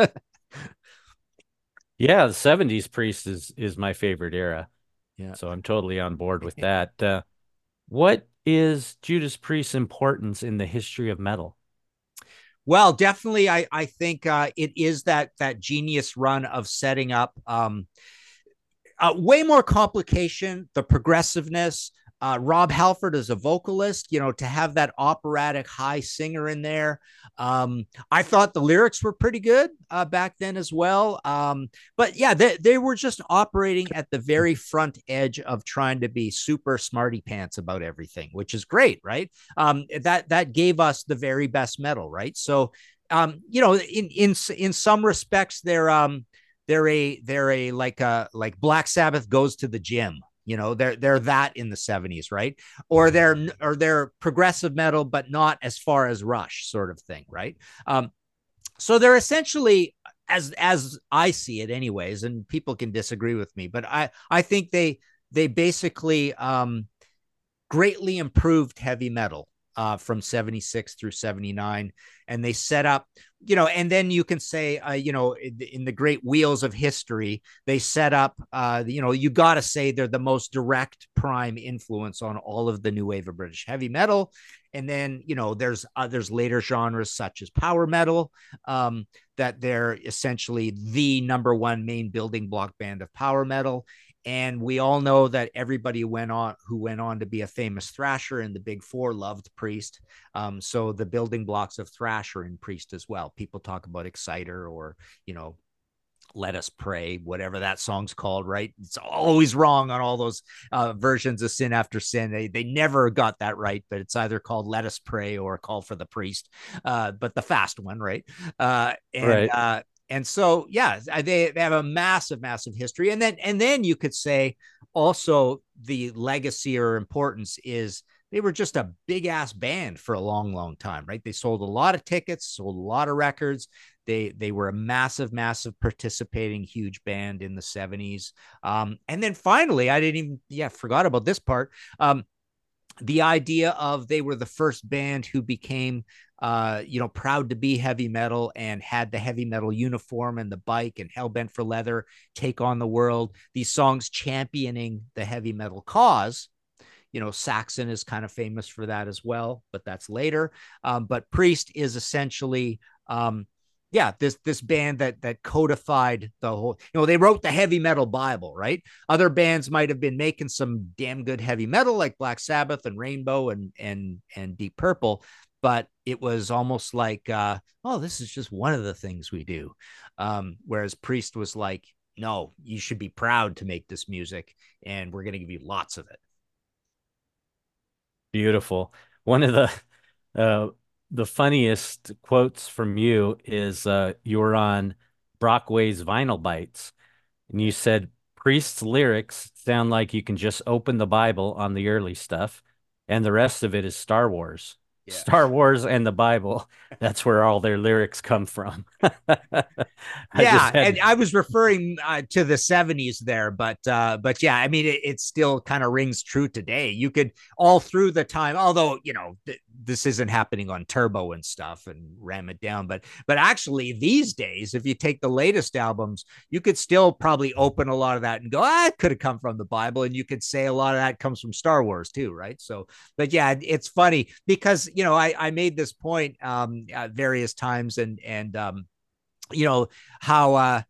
Yeah, the seventies Priest is is my favorite era. Yeah. So I'm totally on board with that. Uh, what is Judas Priest's importance in the history of metal? Well, definitely, I I think uh, it is that that genius run of setting up um, uh, way more complication, the progressiveness. Uh, Rob Halford is a vocalist, you know, to have that operatic high singer in there. Um, I thought the lyrics were pretty good uh, back then as well. Um, but yeah, they, they were just operating at the very front edge of trying to be super smarty pants about everything, which is great, right? Um, that that gave us the very best metal, right? So, um, you know, in in in some respects, they're um, they're a they're a like a like Black Sabbath goes to the gym. You know, they're they're that in the seventies, right? Or they're or they're progressive metal, but not as far as Rush, sort of thing, right? Um, so they're essentially, as as I see it, anyways, and people can disagree with me, but I I think they they basically um, greatly improved heavy metal uh, from seventy-six through seventy-nine. And they set up, you know, and then you can say, uh, you know, in, in the great wheels of history, they set up, uh, you know, you got to say they're the most direct prime influence on all of the new wave of British heavy metal. And then, you know, there's uh, there's later genres such as power metal, um, that they're essentially the number one main building block band of power metal. And we all know that everybody went on who went on to be a famous thrasher in the Big Four loved Priest. Um, so the building blocks of thrash are in Priest as well. People talk about Exciter, or, you know, Let Us Pray, whatever that song's called, right? It's always wrong on all those uh, versions of Sin After Sin. They they never got that right, but it's either called Let Us Pray or Call for the Priest, uh, but the fast one, right? Uh, and Right. uh, and so, yeah, they, they have a massive, massive history. And then, and then you could say also the legacy or importance is they were just a big ass band for a long, long time, right? They sold a lot of tickets, sold a lot of records. They, they were a massive, massive participating huge band in the seventies. Um, and then finally, I didn't even, yeah, forgot about this part. Um, the idea of they were the first band who became uh, you know, proud to be heavy metal and had the heavy metal uniform and the bike and Hellbent for Leather, Take on the World, these songs championing the heavy metal cause. You know, Saxon is kind of famous for that as well, but that's later. Um, but Priest is essentially, um, yeah, this this band that that codified the whole. You know, they wrote the heavy metal Bible, right? Other bands might have been making some damn good heavy metal, like Black Sabbath and Rainbow and and and Deep Purple, but it was almost like, uh, oh, this is just one of the things we do. Um, whereas Priest was like, no, you should be proud to make this music, and we're going to give you lots of it. Beautiful. One of the uh, the funniest quotes from you is uh, you were on Brockway's Vinyl Bites, and you said Priest's lyrics sound like you can just open the Bible on the early stuff, and the rest of it is Star Wars. Yeah. Star Wars and the Bible. That's where all their lyrics come from. I Yeah, just had and I was referring uh, to the seventies there, but uh, but yeah, I mean, it, it still kind of rings true today. You could all through the time, although you know th- this isn't happening on turbo and stuff and ram it down, but but actually these days, if you take the latest albums, you could still probably open a lot of that and go, ah, it could have come from the Bible, and you could say a lot of that comes from Star Wars too, right? So, but yeah, it's funny because you know I I made this point um, at various times and and um, you know how uh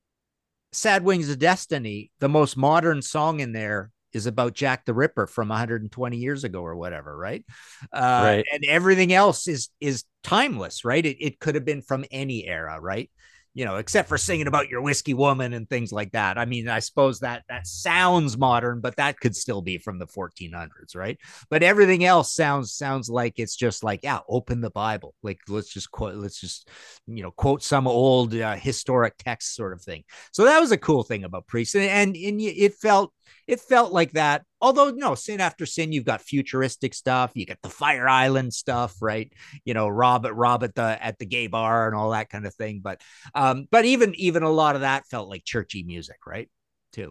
Sad Wings of Destiny, the most modern song in there is about Jack the Ripper from one hundred twenty years ago or whatever, right? Uh right. and everything else is is timeless, right? It, it could have been from any era, right? You know, except for singing about your whiskey woman and things like that. I mean, I suppose that that sounds modern, but that could still be from the fourteen hundreds, right? But everything else sounds sounds like it's just like, yeah, open the Bible. Like let's just quote, let's just you know quote some old uh, historic text sort of thing. So that was a cool thing about Priest, and and, and it felt it felt like that. Although no, Sin After Sin, you've got futuristic stuff, you got the Fire Island stuff, right? You know, Rob at Rob at the at the gay bar and all that kind of thing. But um, but even even a lot of that felt like churchy music, right? Too.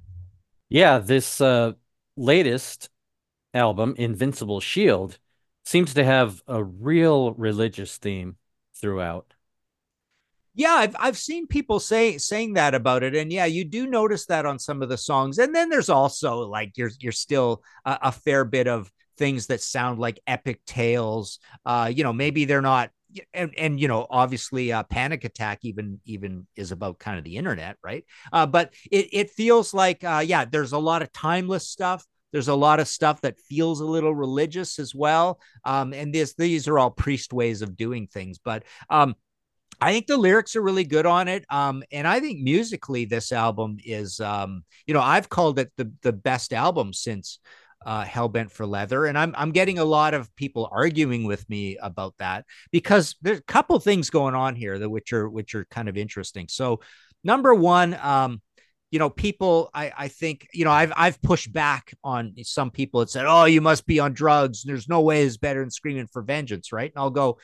Yeah, this uh, latest album, Invincible Shield, seems to have a real religious theme throughout. Yeah, I've I've seen people say saying that about it, and yeah, you do notice that on some of the songs. And then there's also like you're you're still a, a fair bit of things that sound like epic tales. Uh, you know, maybe they're not. And, and you know, obviously, uh, Panic Attack even even is about kind of the internet, right? Uh, but it it feels like, uh, yeah, there's a lot of timeless stuff. There's a lot of stuff that feels a little religious as well. Um, and this these are all Priest ways of doing things, but um, I think the lyrics are really good on it. Um, and I think musically, this album is, um, you know, I've called it the the best album since uh, Hellbent for Leather, and I'm I'm getting a lot of people arguing with me about that because there's a couple things going on here that which are which are kind of interesting. So, number one, um, you know, people, I I think, you know, I've I've pushed back on some people that said, oh, you must be on drugs. There's no way it's better than Screaming for Vengeance, right? And I'll go,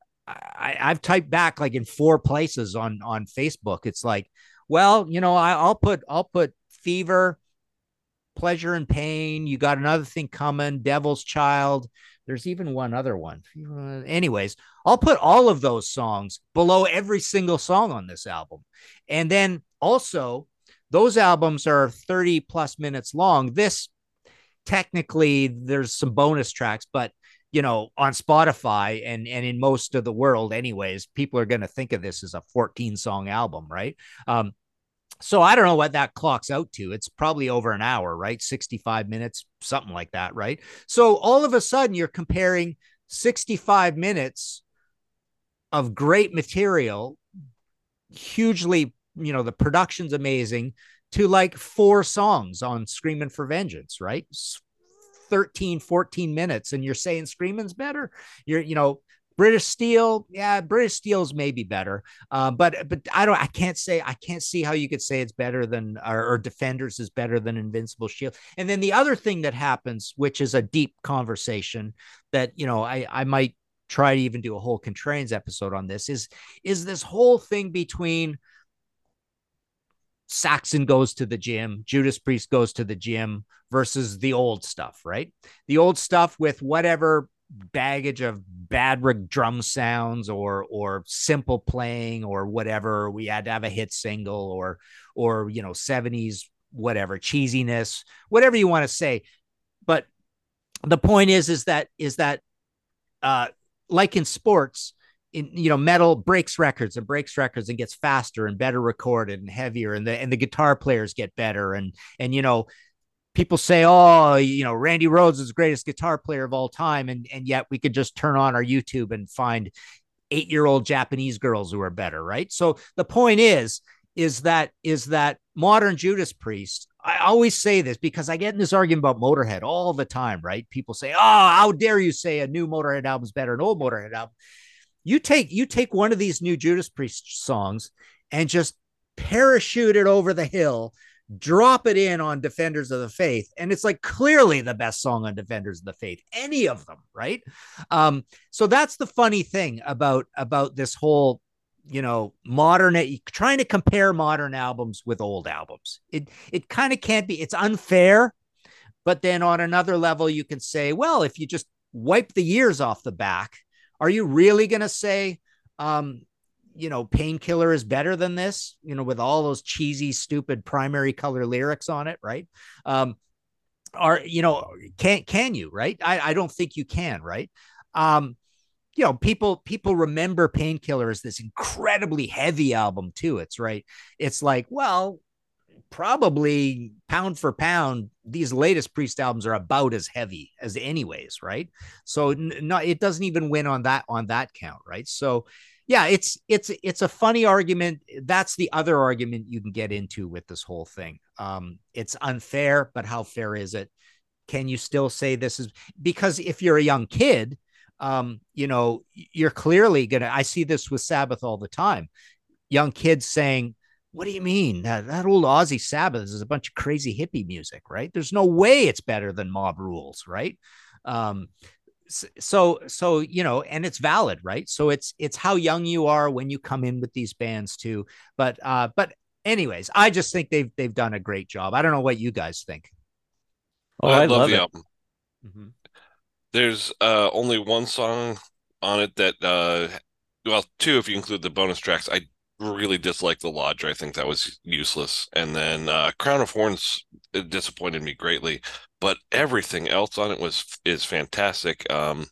I, I've typed back like in four places on on Facebook. It's like, well, you know, I, I'll put I'll put Fever, Pleasure and Pain. You got another thing coming, Devil's Child. There's even one other one. Uh, anyways, I'll put all of those songs below every single song on this album, and then also those albums are thirty plus minutes long. This technically there's some bonus tracks, but you know, on Spotify and and in most of the world, anyways, people are going to think of this as a fourteen song album, right? Um, so I don't know what that clocks out to. It's probably over an hour, right? sixty-five minutes, something like that, right? So all of a sudden, you're comparing sixty-five minutes of great material, hugely, you know, the production's amazing, to like four songs on Screaming for Vengeance, right? thirteen, fourteen minutes, and you're saying Screaming's better. You're, you know, British Steel, yeah, British Steel's maybe better, uh, but but I don't, I can't say, I can't see how you could say it's better than, or, or Defenders is better than Invincible Shield. And then the other thing that happens, which is a deep conversation that, you know, I I might try to even do a whole Contrarians episode on this, is is this whole thing between Saxon goes to the gym, Judas Priest goes to the gym versus the old stuff, right? The old stuff with whatever baggage of bad drum sounds or or simple playing or whatever. We had to have a hit single or or you know seventies whatever cheesiness, whatever you want to say. But the point is is that is that uh, like in sports, in you know metal breaks records and breaks records and gets faster and better recorded and heavier, and the and the guitar players get better, and and you know people say, oh, you know, Randy Rhoads is the greatest guitar player of all time. And, and yet we could just turn on our YouTube and find eight year old Japanese girls who are better. Right. So the point is, is that, is that modern Judas Priest, I always say this because I get in this argument about Motorhead all the time, right? People say, oh, how dare you say a new Motorhead album is better than an old Motorhead album? You take, you take one of these new Judas Priest songs and just parachute it over the hill, drop it in on Defenders of the Faith, and it's like clearly the best song on Defenders of the Faith, any of them, right? Um, so that's the funny thing about about this whole, you know, modern, trying to compare modern albums with old albums. It it kind of can't be. It's unfair, but then on another level, you can say, well, if you just wipe the years off the back, are you really going to say, um, you know, Painkiller is better than this, you know, with all those cheesy, stupid primary color lyrics on it, right? Um, are, you know, can, can you, right? I, I don't think you can, right? Um, you know, people, people remember Painkiller as this incredibly heavy album too. It's right. It's like, well, probably pound for pound, these latest Priest albums are about as heavy as anyways, right? So no, it doesn't even win on that, on that count, right? So, yeah, it's it's it's a funny argument. That's the other argument you can get into with this whole thing. Um, it's unfair, but how fair is it? Can you still say this is because if you're a young kid, um, you know, you're clearly gonna. I see this with Sabbath all the time. Young kids saying, "What do you mean that, that old Ozzy Sabbath is a bunch of crazy hippie music, right? There's no way it's better than Mob Rules, right?" Um, so so you know, and it's valid, right? So it's it's how young you are when you come in with these bands too. But uh but anyways, I just think they've they've done a great job. I don't know what you guys think. Oh, I I love love the it. album. Mm-hmm. There's uh only one song on it that uh well, two if you include the bonus tracks. I really dislike The Lodger. I think that was useless. And then uh Crown of Horns, it disappointed me greatly, but everything else on it was is fantastic. Um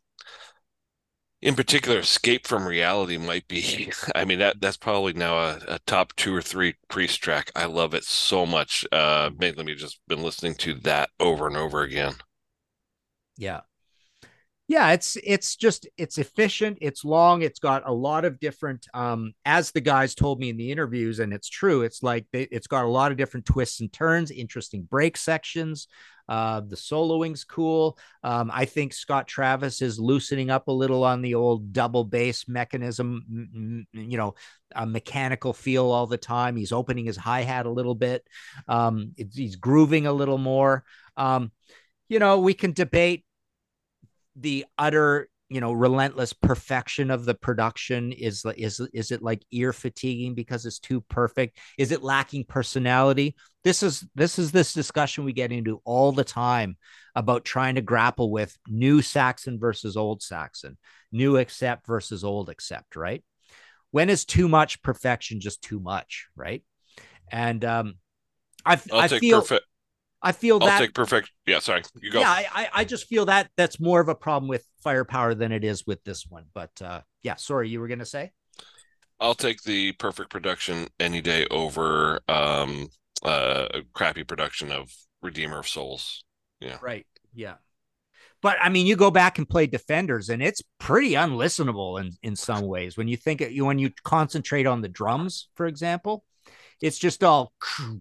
in particular, Escape from Reality might be, I mean, that that's probably now a, a top two or three Priest track. I love it so much. Uh mainly me just been listening to that over and over again. Yeah. Yeah, it's it's just it's efficient, it's long, it's got a lot of different um as the guys told me in the interviews, and it's true, it's like they, it's got a lot of different twists and turns, interesting break sections. Uh the soloing's cool. um I think Scott Travis is loosening up a little on the old double bass mechanism, you know, a mechanical feel all the time. He's opening his hi-hat a little bit. um it, he's grooving a little more. um you know, we can debate the utter, you know, relentless perfection of the production. Is is is it like ear fatiguing because it's too perfect? Is it lacking personality? This is this is this discussion we get into all the time about trying to grapple with new Saxon versus old Saxon, new accept versus old accept, right? When is too much perfection just too much, right? And um I I'll I take feel perfect I feel I'll that take perfect. Yeah, sorry. You go. yeah, I, I just feel that that's more of a problem with Firepower than it is with this one. But uh, yeah, sorry, you were going to say? I'll take the perfect production any day over um uh, a crappy production of Redeemer of Souls. Yeah. Right. Yeah. But I mean, you go back and play Defenders, and it's pretty unlistenable in, in some ways. When you think it, when you concentrate on the drums, for example, it's just all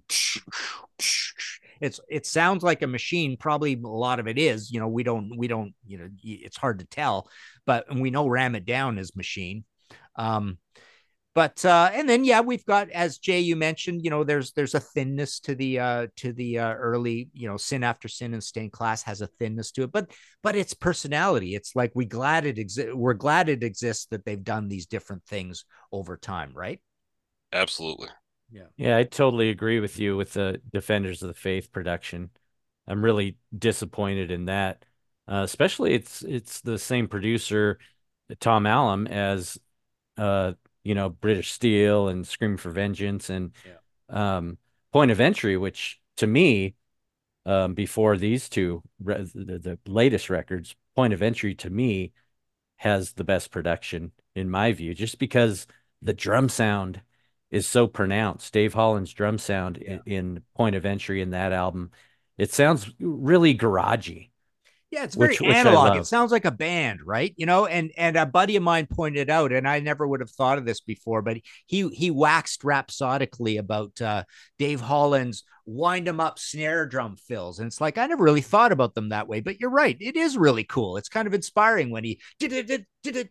it's it sounds like a machine. Probably a lot of it is, you know, we don't we don't you know, it's hard to tell, but we know Ram It Down is machine. um but uh and then yeah, we've got, as Jay you mentioned, you know, there's there's a thinness to the uh to the uh early, you know, Sin After Sin and Stained Class has a thinness to it, but but it's personality. It's like we glad it exists we're glad it exists that they've done these different things over time, right? Absolutely. Yeah. Yeah, I totally agree with you with the Defenders of the Faith production. I'm really disappointed in that. Uh, especially it's it's the same producer, Tom Allom, as uh, you know, British Steel and Scream for Vengeance and Yeah. um, Point of Entry, which to me, um, before these two, re the, the latest records, Point of Entry to me has the best production in my view, just because the drum sound is so pronounced. Dave Holland's drum sound Yeah. in, in Point of Entry in that album, it sounds really garagey, Yeah, it's very which which I analog. It love. sounds like a band, right? You know, and and a buddy of mine pointed out, and I never would have thought of this before, but he he waxed rhapsodically about uh, Dave Holland's wind 'em up snare drum fills, and it's like I never really thought about them that way. But you're right, it is really cool. It's kind of inspiring when he you gave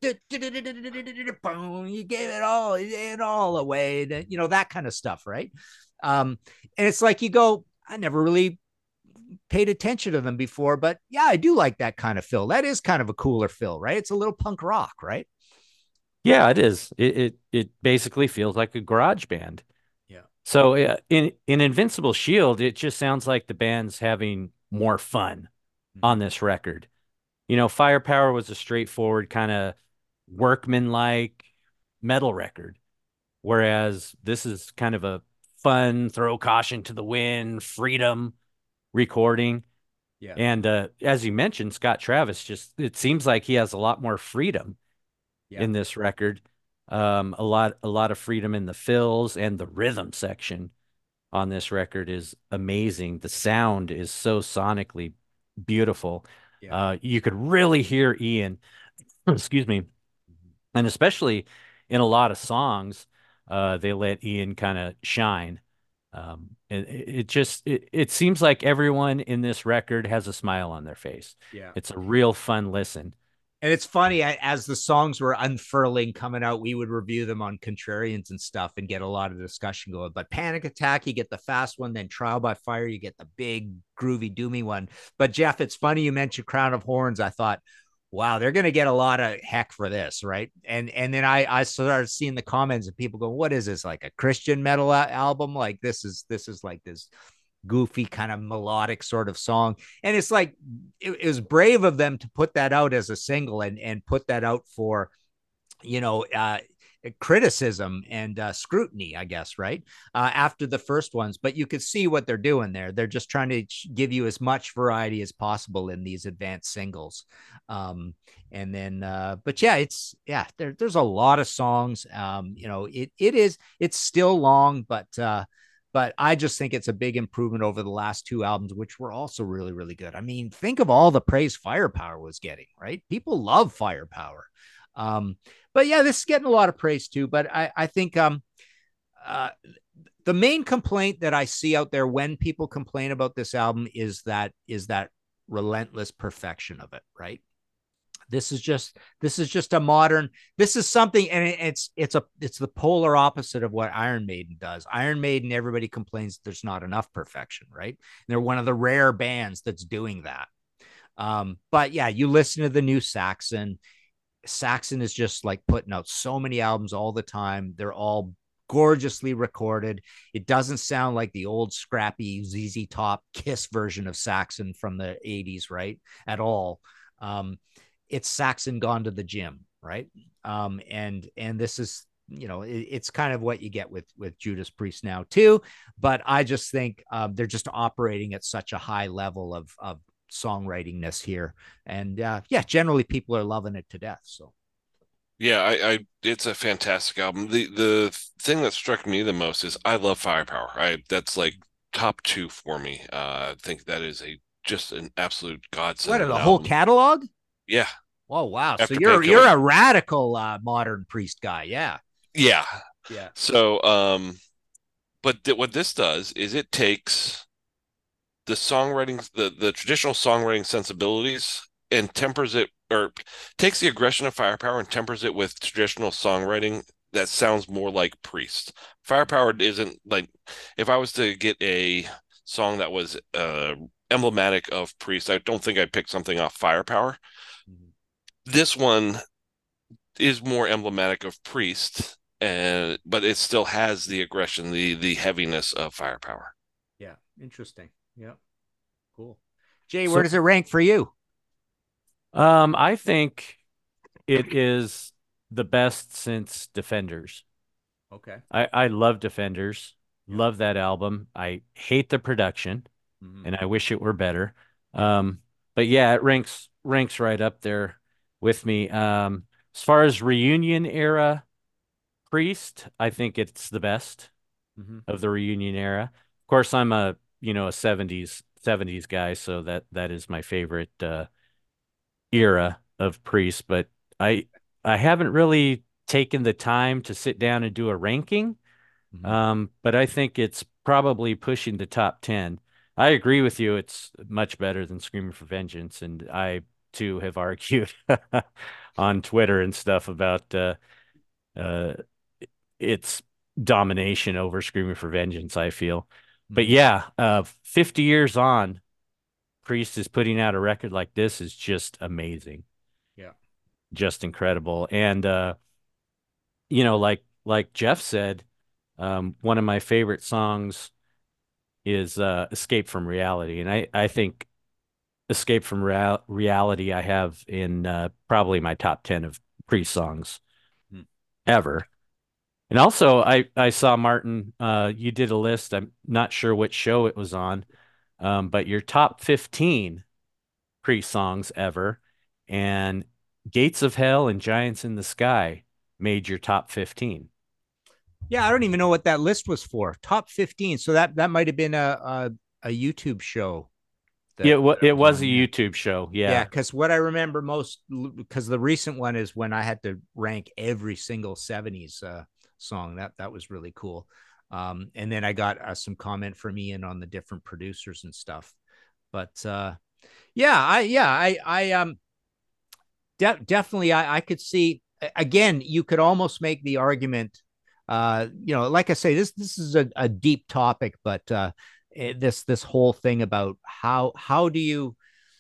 it all it all away, you know, that kind of stuff, right? Um, and it's like you go, I never really paid attention to them before, but yeah, I do like that kind of fill. That is kind of a cooler fill, right? It's a little punk rock, right? Yeah, it is. It it, it basically feels like a garage band. Yeah. So uh, in in Invincible Shield, it just sounds like the band's having more fun on this record. You know, Firepower was a straightforward kind of workman-like metal record, whereas this is kind of a fun, throw caution to the wind, freedom recording. Yeah. And uh, as you mentioned, Scott Travis, just it seems like he has a lot more freedom Yeah. in this record. Um, a lot, a lot of freedom in the fills, and the rhythm section on this record is amazing. The sound is so sonically beautiful. Yeah. Uh, you could really hear Ian, excuse me, and especially in a lot of songs, uh, they let Ian kind of shine. Um, and it, it just it, it seems like everyone in this record has a smile on their face. Yeah. It's a real fun listen. And it's funny, as the songs were unfurling coming out, we would review them on Contrarians and stuff and get a lot of discussion going. But Panic Attack, you get the fast one, then Trial by Fire, you get the big, groovy, doomy one. But Jeff, it's funny you mentioned Crown of Horns. I thought, wow, they're going to get a lot of heck for this, right? And and then I I started seeing the comments and people go, what is this, like a Christian metal album? Like this is this is like this goofy kind of melodic sort of song, and it's like it, it was brave of them to put that out as a single and and put that out for, you know, uh criticism and uh, scrutiny, I guess, right? Uh, after the first ones, but you could see what they're doing there. They're just trying to give you as much variety as possible in these advanced singles. Um, and then, uh, but yeah, it's yeah, there, there's a lot of songs. Um, you know, it it is it's still long, but uh, but I just think it's a big improvement over the last two albums, which were also really, really good. I mean, think of all the praise Firepower was getting, right? People love Firepower. Um, but yeah, this is getting a lot of praise too. But I, I think um, uh, the main complaint that I see out there when people complain about this album is that is that relentless perfection of it, right? This is just this is just a modern. This is something, and it's it's a it's the polar opposite of what Iron Maiden does. Iron Maiden, everybody complains there's not enough perfection, right? And they're one of the rare bands that's doing that. Um, but yeah, you listen to the new Saxon. Saxon is just like putting out so many albums all the time. They're all gorgeously recorded. It doesn't sound like the old scrappy Z Z Top Kiss version of Saxon from the eighties, right? At all. Um, it's Saxon gone to the gym, right? Um, and and this is, you know, it, it's kind of what you get with with Judas Priest now too. But I just think um, they're just operating at such a high level of of songwritingness here, and uh, yeah, generally people are loving it to death. So yeah, I, I it's a fantastic album. The the thing that struck me the most is I love Firepower. I that's like top two for me. Uh, I think that is a just an absolute godsend. What, of the an whole album. catalog? Yeah. Oh wow. After So you're Painkiller. you're a radical uh, modern Priest guy. Yeah. Yeah. Yeah. So um, but th what this does is it takes the songwriting, the the traditional songwriting sensibilities and tempers it, or takes the aggression of Firepower and tempers it with traditional songwriting that sounds more like Priest. Firepower isn't like, if I was to get a song that was uh, emblematic of Priest, I don't think I'd pick something off Firepower. Mhm. This one is more emblematic of Priest, and but it still has the aggression, the the heaviness of Firepower. Yeah. Interesting. Yeah. Cool. Jay, where So, does it rank for you? um, I think it is the best since Defenders. Okay. I I love Defenders. Yeah. Love that album. I hate the production, Mm-hmm. and I wish it were better. Um, but yeah, it ranks ranks right up there with me. Um, as far as reunion era Priest, I think it's the best Mm-hmm. of the reunion era. Of course, I'm a, you know, a seventies seventies guy, so that that is my favorite uh era of Priest, but I I haven't really taken the time to sit down and do a ranking. Mm-hmm. Um, but I think it's probably pushing the top ten. I agree with you. It's much better than Screaming for Vengeance. And I too have argued on Twitter and stuff about uh, uh, its domination over Screaming for Vengeance, I feel. But Mm-hmm. yeah, uh, fifty years on, Priest is putting out a record like this is just amazing, Yeah. just incredible. And uh, you know, like like Jeff said, um, one of my favorite songs is uh, Escape from Reality. And I, I think Escape from Real Reality I have in uh, probably my top ten of Priest songs Mm. ever. And also, I, I saw Martin, uh, you did a list. I'm not sure which show it was on, um, but your top fifteen Priest songs ever. And Gates of Hell and Giants in the Sky made your top fifteen. Yeah, I don't even know what that list was for. Top fifteen. So that that might have been a a, a YouTube show Yeah, that, it, wa that it was was a on. Yeah. YouTube show. Yeah, Yeah. because what I remember most, because the recent one is when I had to rank every single seventies uh, song. That that was really cool. Um, and then I got uh, some comment from Ian on the different producers and stuff. But uh, yeah, I yeah I I um de- definitely I I could see again. You could almost make the argument. Uh, you know, like I say, this this is a, a deep topic, but uh, this this whole thing about how how do you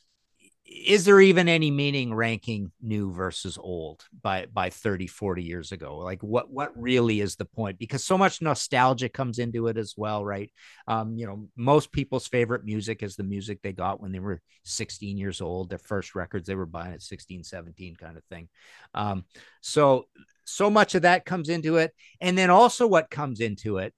is there even any meaning ranking new versus old by by thirty forty years ago? Like what what really is the point? Because so much nostalgia comes into it as well, right? Um you know, most people's favorite music is the music they got when they were sixteen years old, their first records they were buying at sixteen, seventeen, kind of thing. um so so much of that comes into it, and then also what comes into it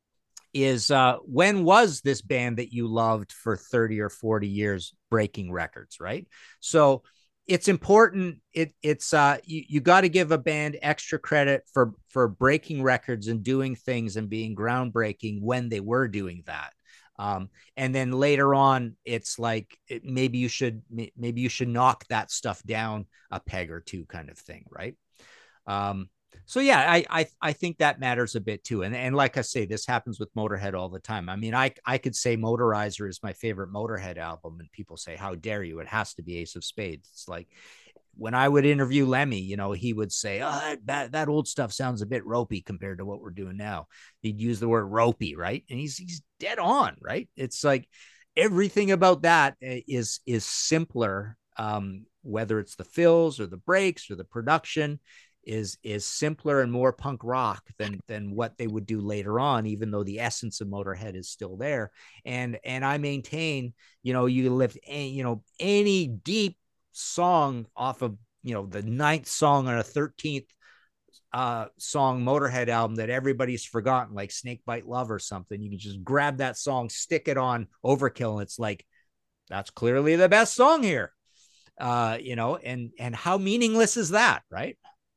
is uh, when was this band that you loved for thirty or forty years breaking records, right? So it's important. It, it's uh, you, you got to give a band extra credit for for breaking records and doing things and being groundbreaking when they were doing that. Um, and then later on, it's like it, maybe you should maybe you should knock that stuff down a peg or two, kind of thing, right? Um, so yeah, I, I I think that matters a bit too. And and like I say, this happens with Motorhead all the time. I mean, I I could say Motorizer is my favorite Motorhead album, and people say, "How dare you? It has to be Ace of Spades." It's like when I would interview Lemmy, you know, he would say, "Oh, that that old stuff sounds a bit ropey compared to what we're doing now." He'd use the word ropey, right? And he's he's dead on, right? It's like everything about that is is simpler. Um, whether it's the fills or the breaks or the production is is simpler and more punk rock than than what they would do later on, even though the essence of Motorhead is still there. And and I maintain, you know, you lift any, you know, any deep song off of, you know, the ninth song on a thirteenth uh song Motorhead album that everybody's forgotten, like Snakebite Love or something. You can just grab that song, stick it on Overkill, and it's like, that's clearly the best song here. Uh, you know, and and how meaningless is that, right?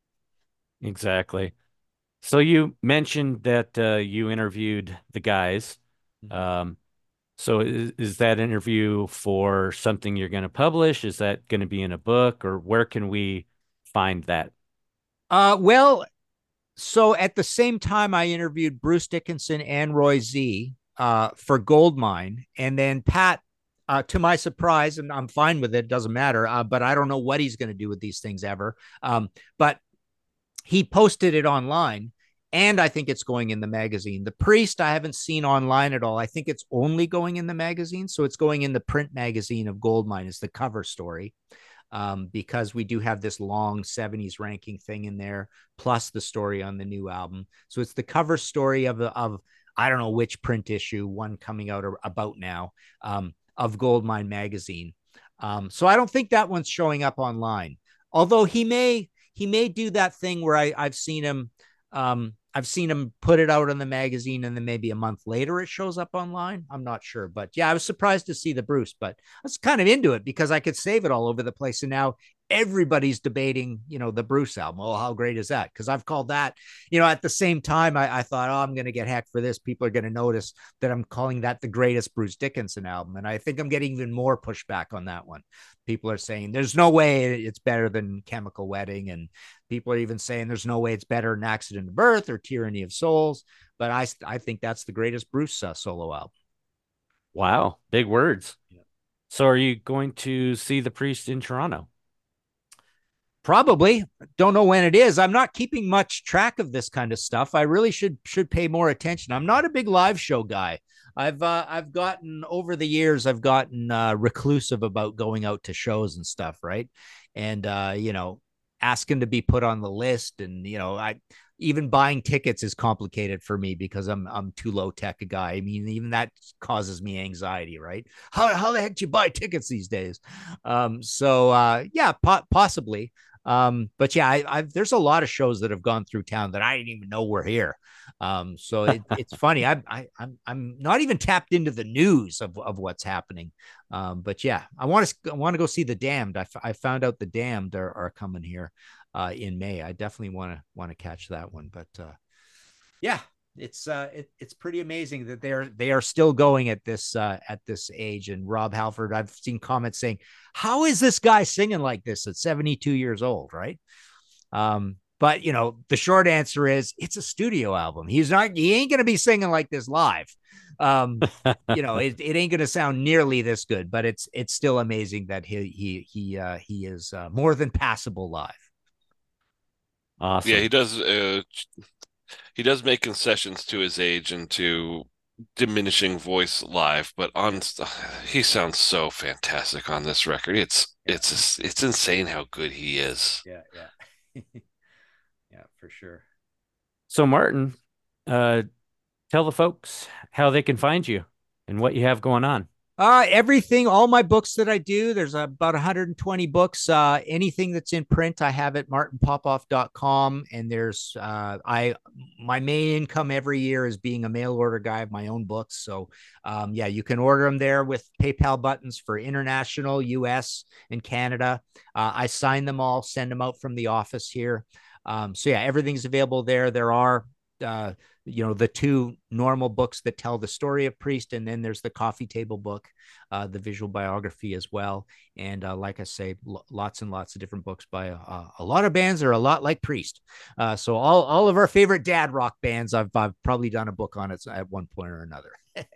Exactly. So you mentioned that uh, you interviewed the guys. Mm-hmm. Um, so is, is that interview for something you're going to publish? Is that going to be in a book, or where can we find that? Uh, well, so at the same time, I interviewed Bruce Dickinson and Roy Z uh, for Goldmine, and then Pat, uh, to my surprise, and I'm fine with it, doesn't matter. Uh, but I don't know what he's going to do with these things ever. Um, but he posted it online, and I think it's going in the magazine. The Priest, I haven't seen online at all. I think it's only going in the magazine, so it's going in the print magazine of Goldmine is the cover story. Um, because we do have this long seventies ranking thing in there, plus the story on the new album. So it's the cover story of, of I don't know which print issue, one coming out about now. Um, of Goldmine magazine. Um, so I don't think that one's showing up online. Although he may he may do that thing where I, I've seen him um, I've seen him put it out in the magazine and then maybe a month later it shows up online. I'm not sure. But yeah, I was surprised to see the Bruce, but I was kind of into it because I could save it all over the place. And now everybody's debating, you know, the Bruce album. Oh, how great is that? Because I've called that, you know, at the same time, I, I thought, oh, I'm going to get hacked for this. People are going to notice that I'm calling that the greatest Bruce Dickinson album. And I think I'm getting even more pushback on that one. People are saying there's no way it's better than Chemical Wedding. And people are even saying there's no way it's better than Accident of Birth or Tyranny of Souls. But I, I think that's the greatest Bruce uh, solo album. Wow. Big words. Yeah. So are you going to see the Priest in Toronto? Probably. Don't know when it is. I'm not keeping much track of this kind of stuff. I really should should pay more attention. I'm not a big live show guy. I've uh, I've gotten over the years. I've gotten uh, reclusive about going out to shows and stuff, right? And uh, you know, asking to be put on the list, and you know, I even buying tickets is complicated for me because I'm I'm too low tech a guy. I mean, even that causes me anxiety, right? How how the heck do you buy tickets these days? Um, so uh, yeah, po- possibly. Um, but yeah, I, I've, there's a lot of shows that have gone through town that I didn't even know were here. Um, so it, it's funny. I, I, I'm, I'm not even tapped into the news of, of what's happening. Um, but yeah, I want to, I want to go see the Damned. I, f- I found out the Damned are, are coming here, uh, in May. I definitely want to, want to catch that one, but, uh, yeah, it's uh it, it's pretty amazing that they're they are still going at this uh at this age. And Rob Halford, I've seen comments saying, how is this guy singing like this at seventy-two years old, right? Um but you know, the short answer is it's a studio album. He's not he ain't gonna be singing like this live. Um you know, it, it ain't gonna sound nearly this good, but it's it's still amazing that he he he uh he is uh, more than passable live. Awesome. Yeah, he does uh he does make concessions to his age and to diminishing voice live, but on he sounds so fantastic on this record. It's Yeah. it's it's insane how good he is. Yeah, yeah. Yeah, for sure. So Martin, uh, tell the folks how they can find you and what you have going on. Uh, everything, all my books that I do, there's about one hundred twenty books. Uh, anything that's in print, I have at martin popoff dot com. And there's, uh, I, my main income every year is being a mail order guy of my own books. So, um, yeah, you can order them there with PayPal buttons for international, U S and Canada. Uh, I sign them all, send them out from the office here. Um, so yeah, everything's available there. There are, uh, you know, the two normal books that tell the story of Priest, and then there's the coffee table book, uh, the visual biography as well. And uh, like I say, l- lots and lots of different books by uh, a lot of bands that are a lot like Priest. Uh, so all, all of our favorite dad rock bands, I've, I've probably done a book on it at one point or another.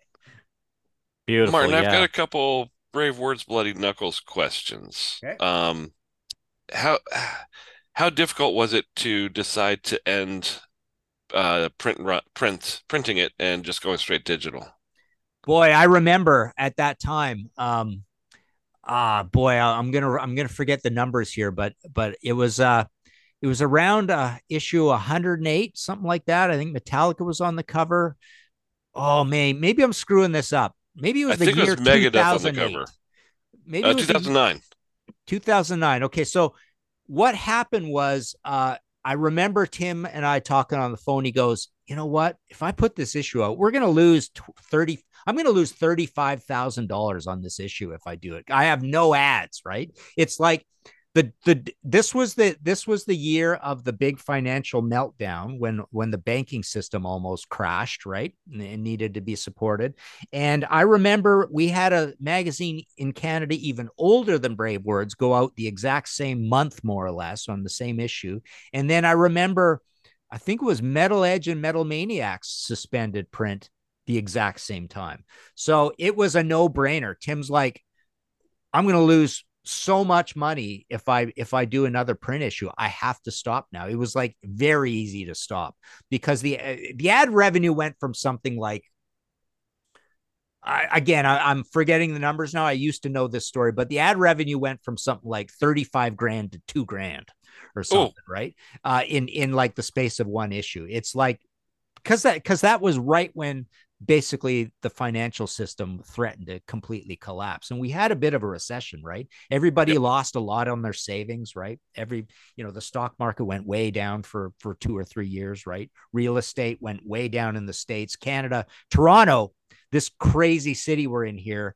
Beautiful. Martin, I've yeah. got a couple Brave Words, Bloody Knuckles questions. Okay. Um, how how difficult was it to decide to end uh print print printing it and just going straight digital? Boy, I remember at that time. Um, ah, boy, I- I'm gonna I'm gonna forget the numbers here, but but it was uh it was around uh issue one hundred eight, something like that. I think Metallica was on the cover. Oh man, maybe I'm screwing this up. Maybe it was I the think it year was Megadeth on the two thousand eight. cover. Maybe Uh, it was the two thousand nine. two thousand nine. Okay, so what happened was uh I remember Tim and I talking on the phone. He goes, you know what? If I put this issue out, we're going to lose thirty. I'm going to lose thirty-five thousand dollars on this issue if I do it. I have no ads, right? It's like the the this was the this was the year of the big financial meltdown when when the banking system almost crashed, right? And needed to be supported. And I remember we had a magazine in Canada even older than Brave Words go out the exact same month, more or less, on the same issue. And then I remember, I think it was Metal Edge and Metal Maniacs suspended print the exact same time. So it was a no-brainer. Tim's like, I'm going to lose so much money if I if I do another print issue. I have to stop now. It was like very easy to stop because the uh, the ad revenue went from something like, I, again, I, I'm forgetting the numbers now. I used to know this story, but the ad revenue went from something like thirty-five grand to two grand or something, oh. right? Uh, in in like the space of one issue. It's like because that because that was right when basically the financial system threatened to completely collapse. And we had a bit of a recession, right? Everybody yep. lost a lot on their savings, right? Every, you know, the stock market went way down for, for two or three years, right? Real estate went way down in the States, Canada, Toronto, this crazy city we're in here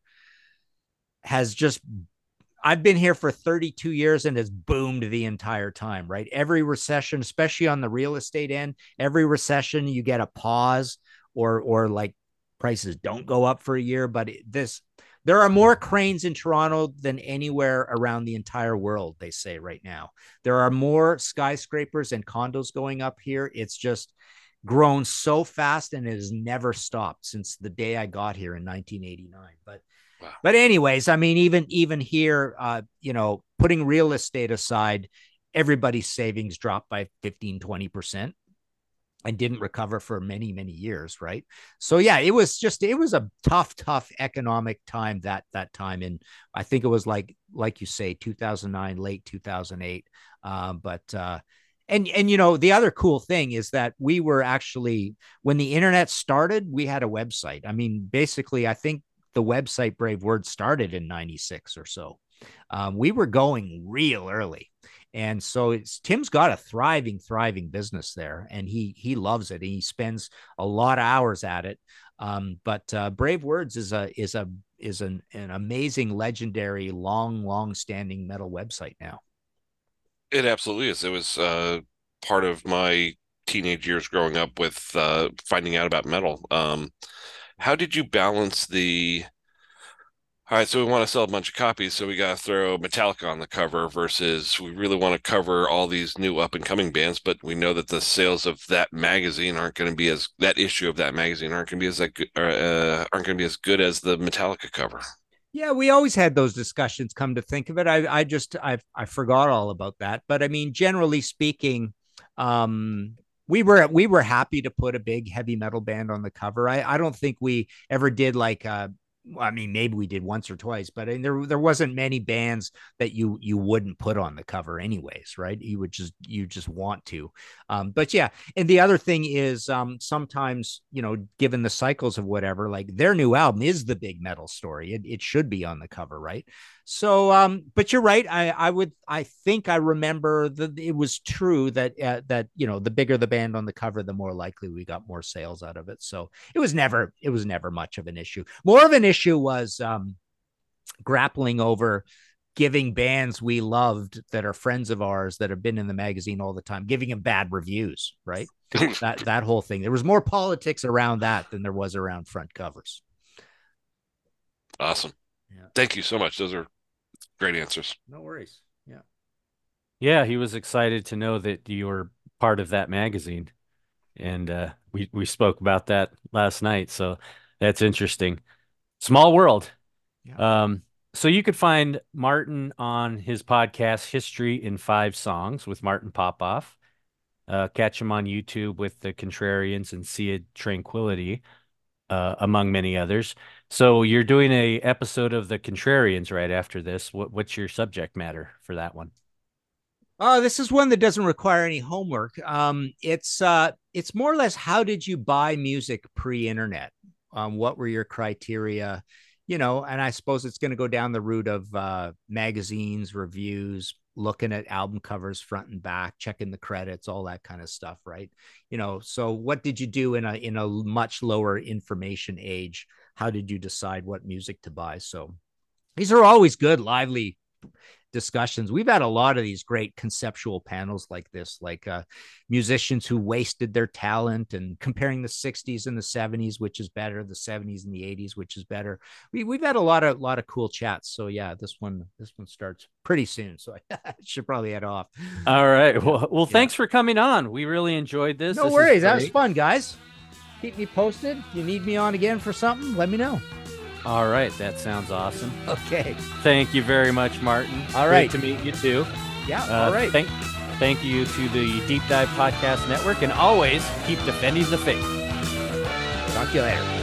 has just, I've been here for thirty-two years and has boomed the entire time, right? Every recession, especially on the real estate end, every recession you get a pause or, or like prices don't go up for a year. But this, there are more cranes in Toronto than anywhere around the entire world, they say right now. There are more skyscrapers and condos going up here. It's just grown so fast and it has never stopped since the day I got here in nineteen eighty-nine. But Wow. But anyways, I mean, even even here, uh, you know, putting real estate aside, everybody's savings dropped by fifteen, twenty percent and didn't recover for many, many years. Right. So, yeah, it was just it was a tough, tough economic time that that time. And I think it was like like you say, two thousand nine, late two thousand eight. Um, but uh, and, and, you know, the other cool thing is that we were actually when the internet started, we had a website. I mean, basically, I think the website Brave Words started in ninety-six or so. Um, we were going real early. And so it's Tim's got a thriving, thriving business there, and he he loves it. And he spends a lot of hours at it. Um, but uh, Brave Words is a is a is an, an amazing, legendary, long, long standing metal website now. It absolutely is. It was uh, part of my teenage years growing up with uh, finding out about metal. Um, How did you balance the, all right, so we want to sell a bunch of copies, so we got to throw Metallica on the cover versus we really want to cover all these new up and coming bands, but we know that the sales of that magazine aren't going to be as, that issue of that magazine aren't going to be as, uh, aren't going to be as good as the Metallica cover. Yeah, we always had those discussions, come to think of it. I, I just, I, I forgot all about that. But I mean, generally speaking, um, we were we were happy to put a big heavy metal band on the cover. I, I don't think we ever did like uh I mean maybe we did once or twice, but I mean, there there wasn't many bands that you you wouldn't put on the cover anyways, right? You would just you just want to. Um, but yeah, and the other thing is um sometimes, you know, given the cycles of whatever, like their new album is the big metal story. It it should be on the cover, right? So, um, but you're right. I, I would, I think I remember that it was true that, uh, that, you know, the bigger the band on the cover, the more likely we got more sales out of it. So it was never, it was never much of an issue. More of an issue was, um, grappling over giving bands we loved that are friends of ours that have been in the magazine all the time, giving them bad reviews, right? that, that whole thing. There was more politics around that than there was around front covers. Awesome. Yeah. Thank you so much. Those are great answers. No worries. Yeah. Yeah, he was excited to know that you were part of that magazine. And uh, we, we spoke about that last night. So that's interesting. Small world. Yeah. Um, so you could find Martin on his podcast, History in Five Songs with Martin Popoff. Uh, catch him on YouTube with the Contrarians and Sea Tranquility. Uh, among many others. So you're doing a episode of the Contrarians right after this. What, what's your subject matter for that one? Oh, this is one that doesn't require any homework. Um, it's uh, it's more or less, how did you buy music pre-internet? Um, what were your criteria? You know, and I suppose it's going to go down the route of uh, magazines, reviews, looking at album covers front and back, checking the credits, all that kind of stuff, right? You know, so what did you do in a in a much lower information age? How did you decide what music to buy? So these are always good, lively discussions. We've had a lot of these great conceptual panels like this, like uh, musicians who wasted their talent and comparing the sixties and the seventies, which is better, the seventies and the eighties, which is better. We, we've had a lot of lot of cool chats. So yeah, this one this one starts pretty soon. So I should probably head off. All right. Well, well, thanks yeah. for coming on. We really enjoyed this. No this worries. That was fun, guys. Keep me posted. If you need me on again for something, let me know. All right. That sounds awesome. Okay. Thank you very much, Martin. All right. Great to meet you too. Yeah. Uh, all right. Thank, thank you to the Deep Dive Podcast Network, and always keep defending the faith. Talk to you later.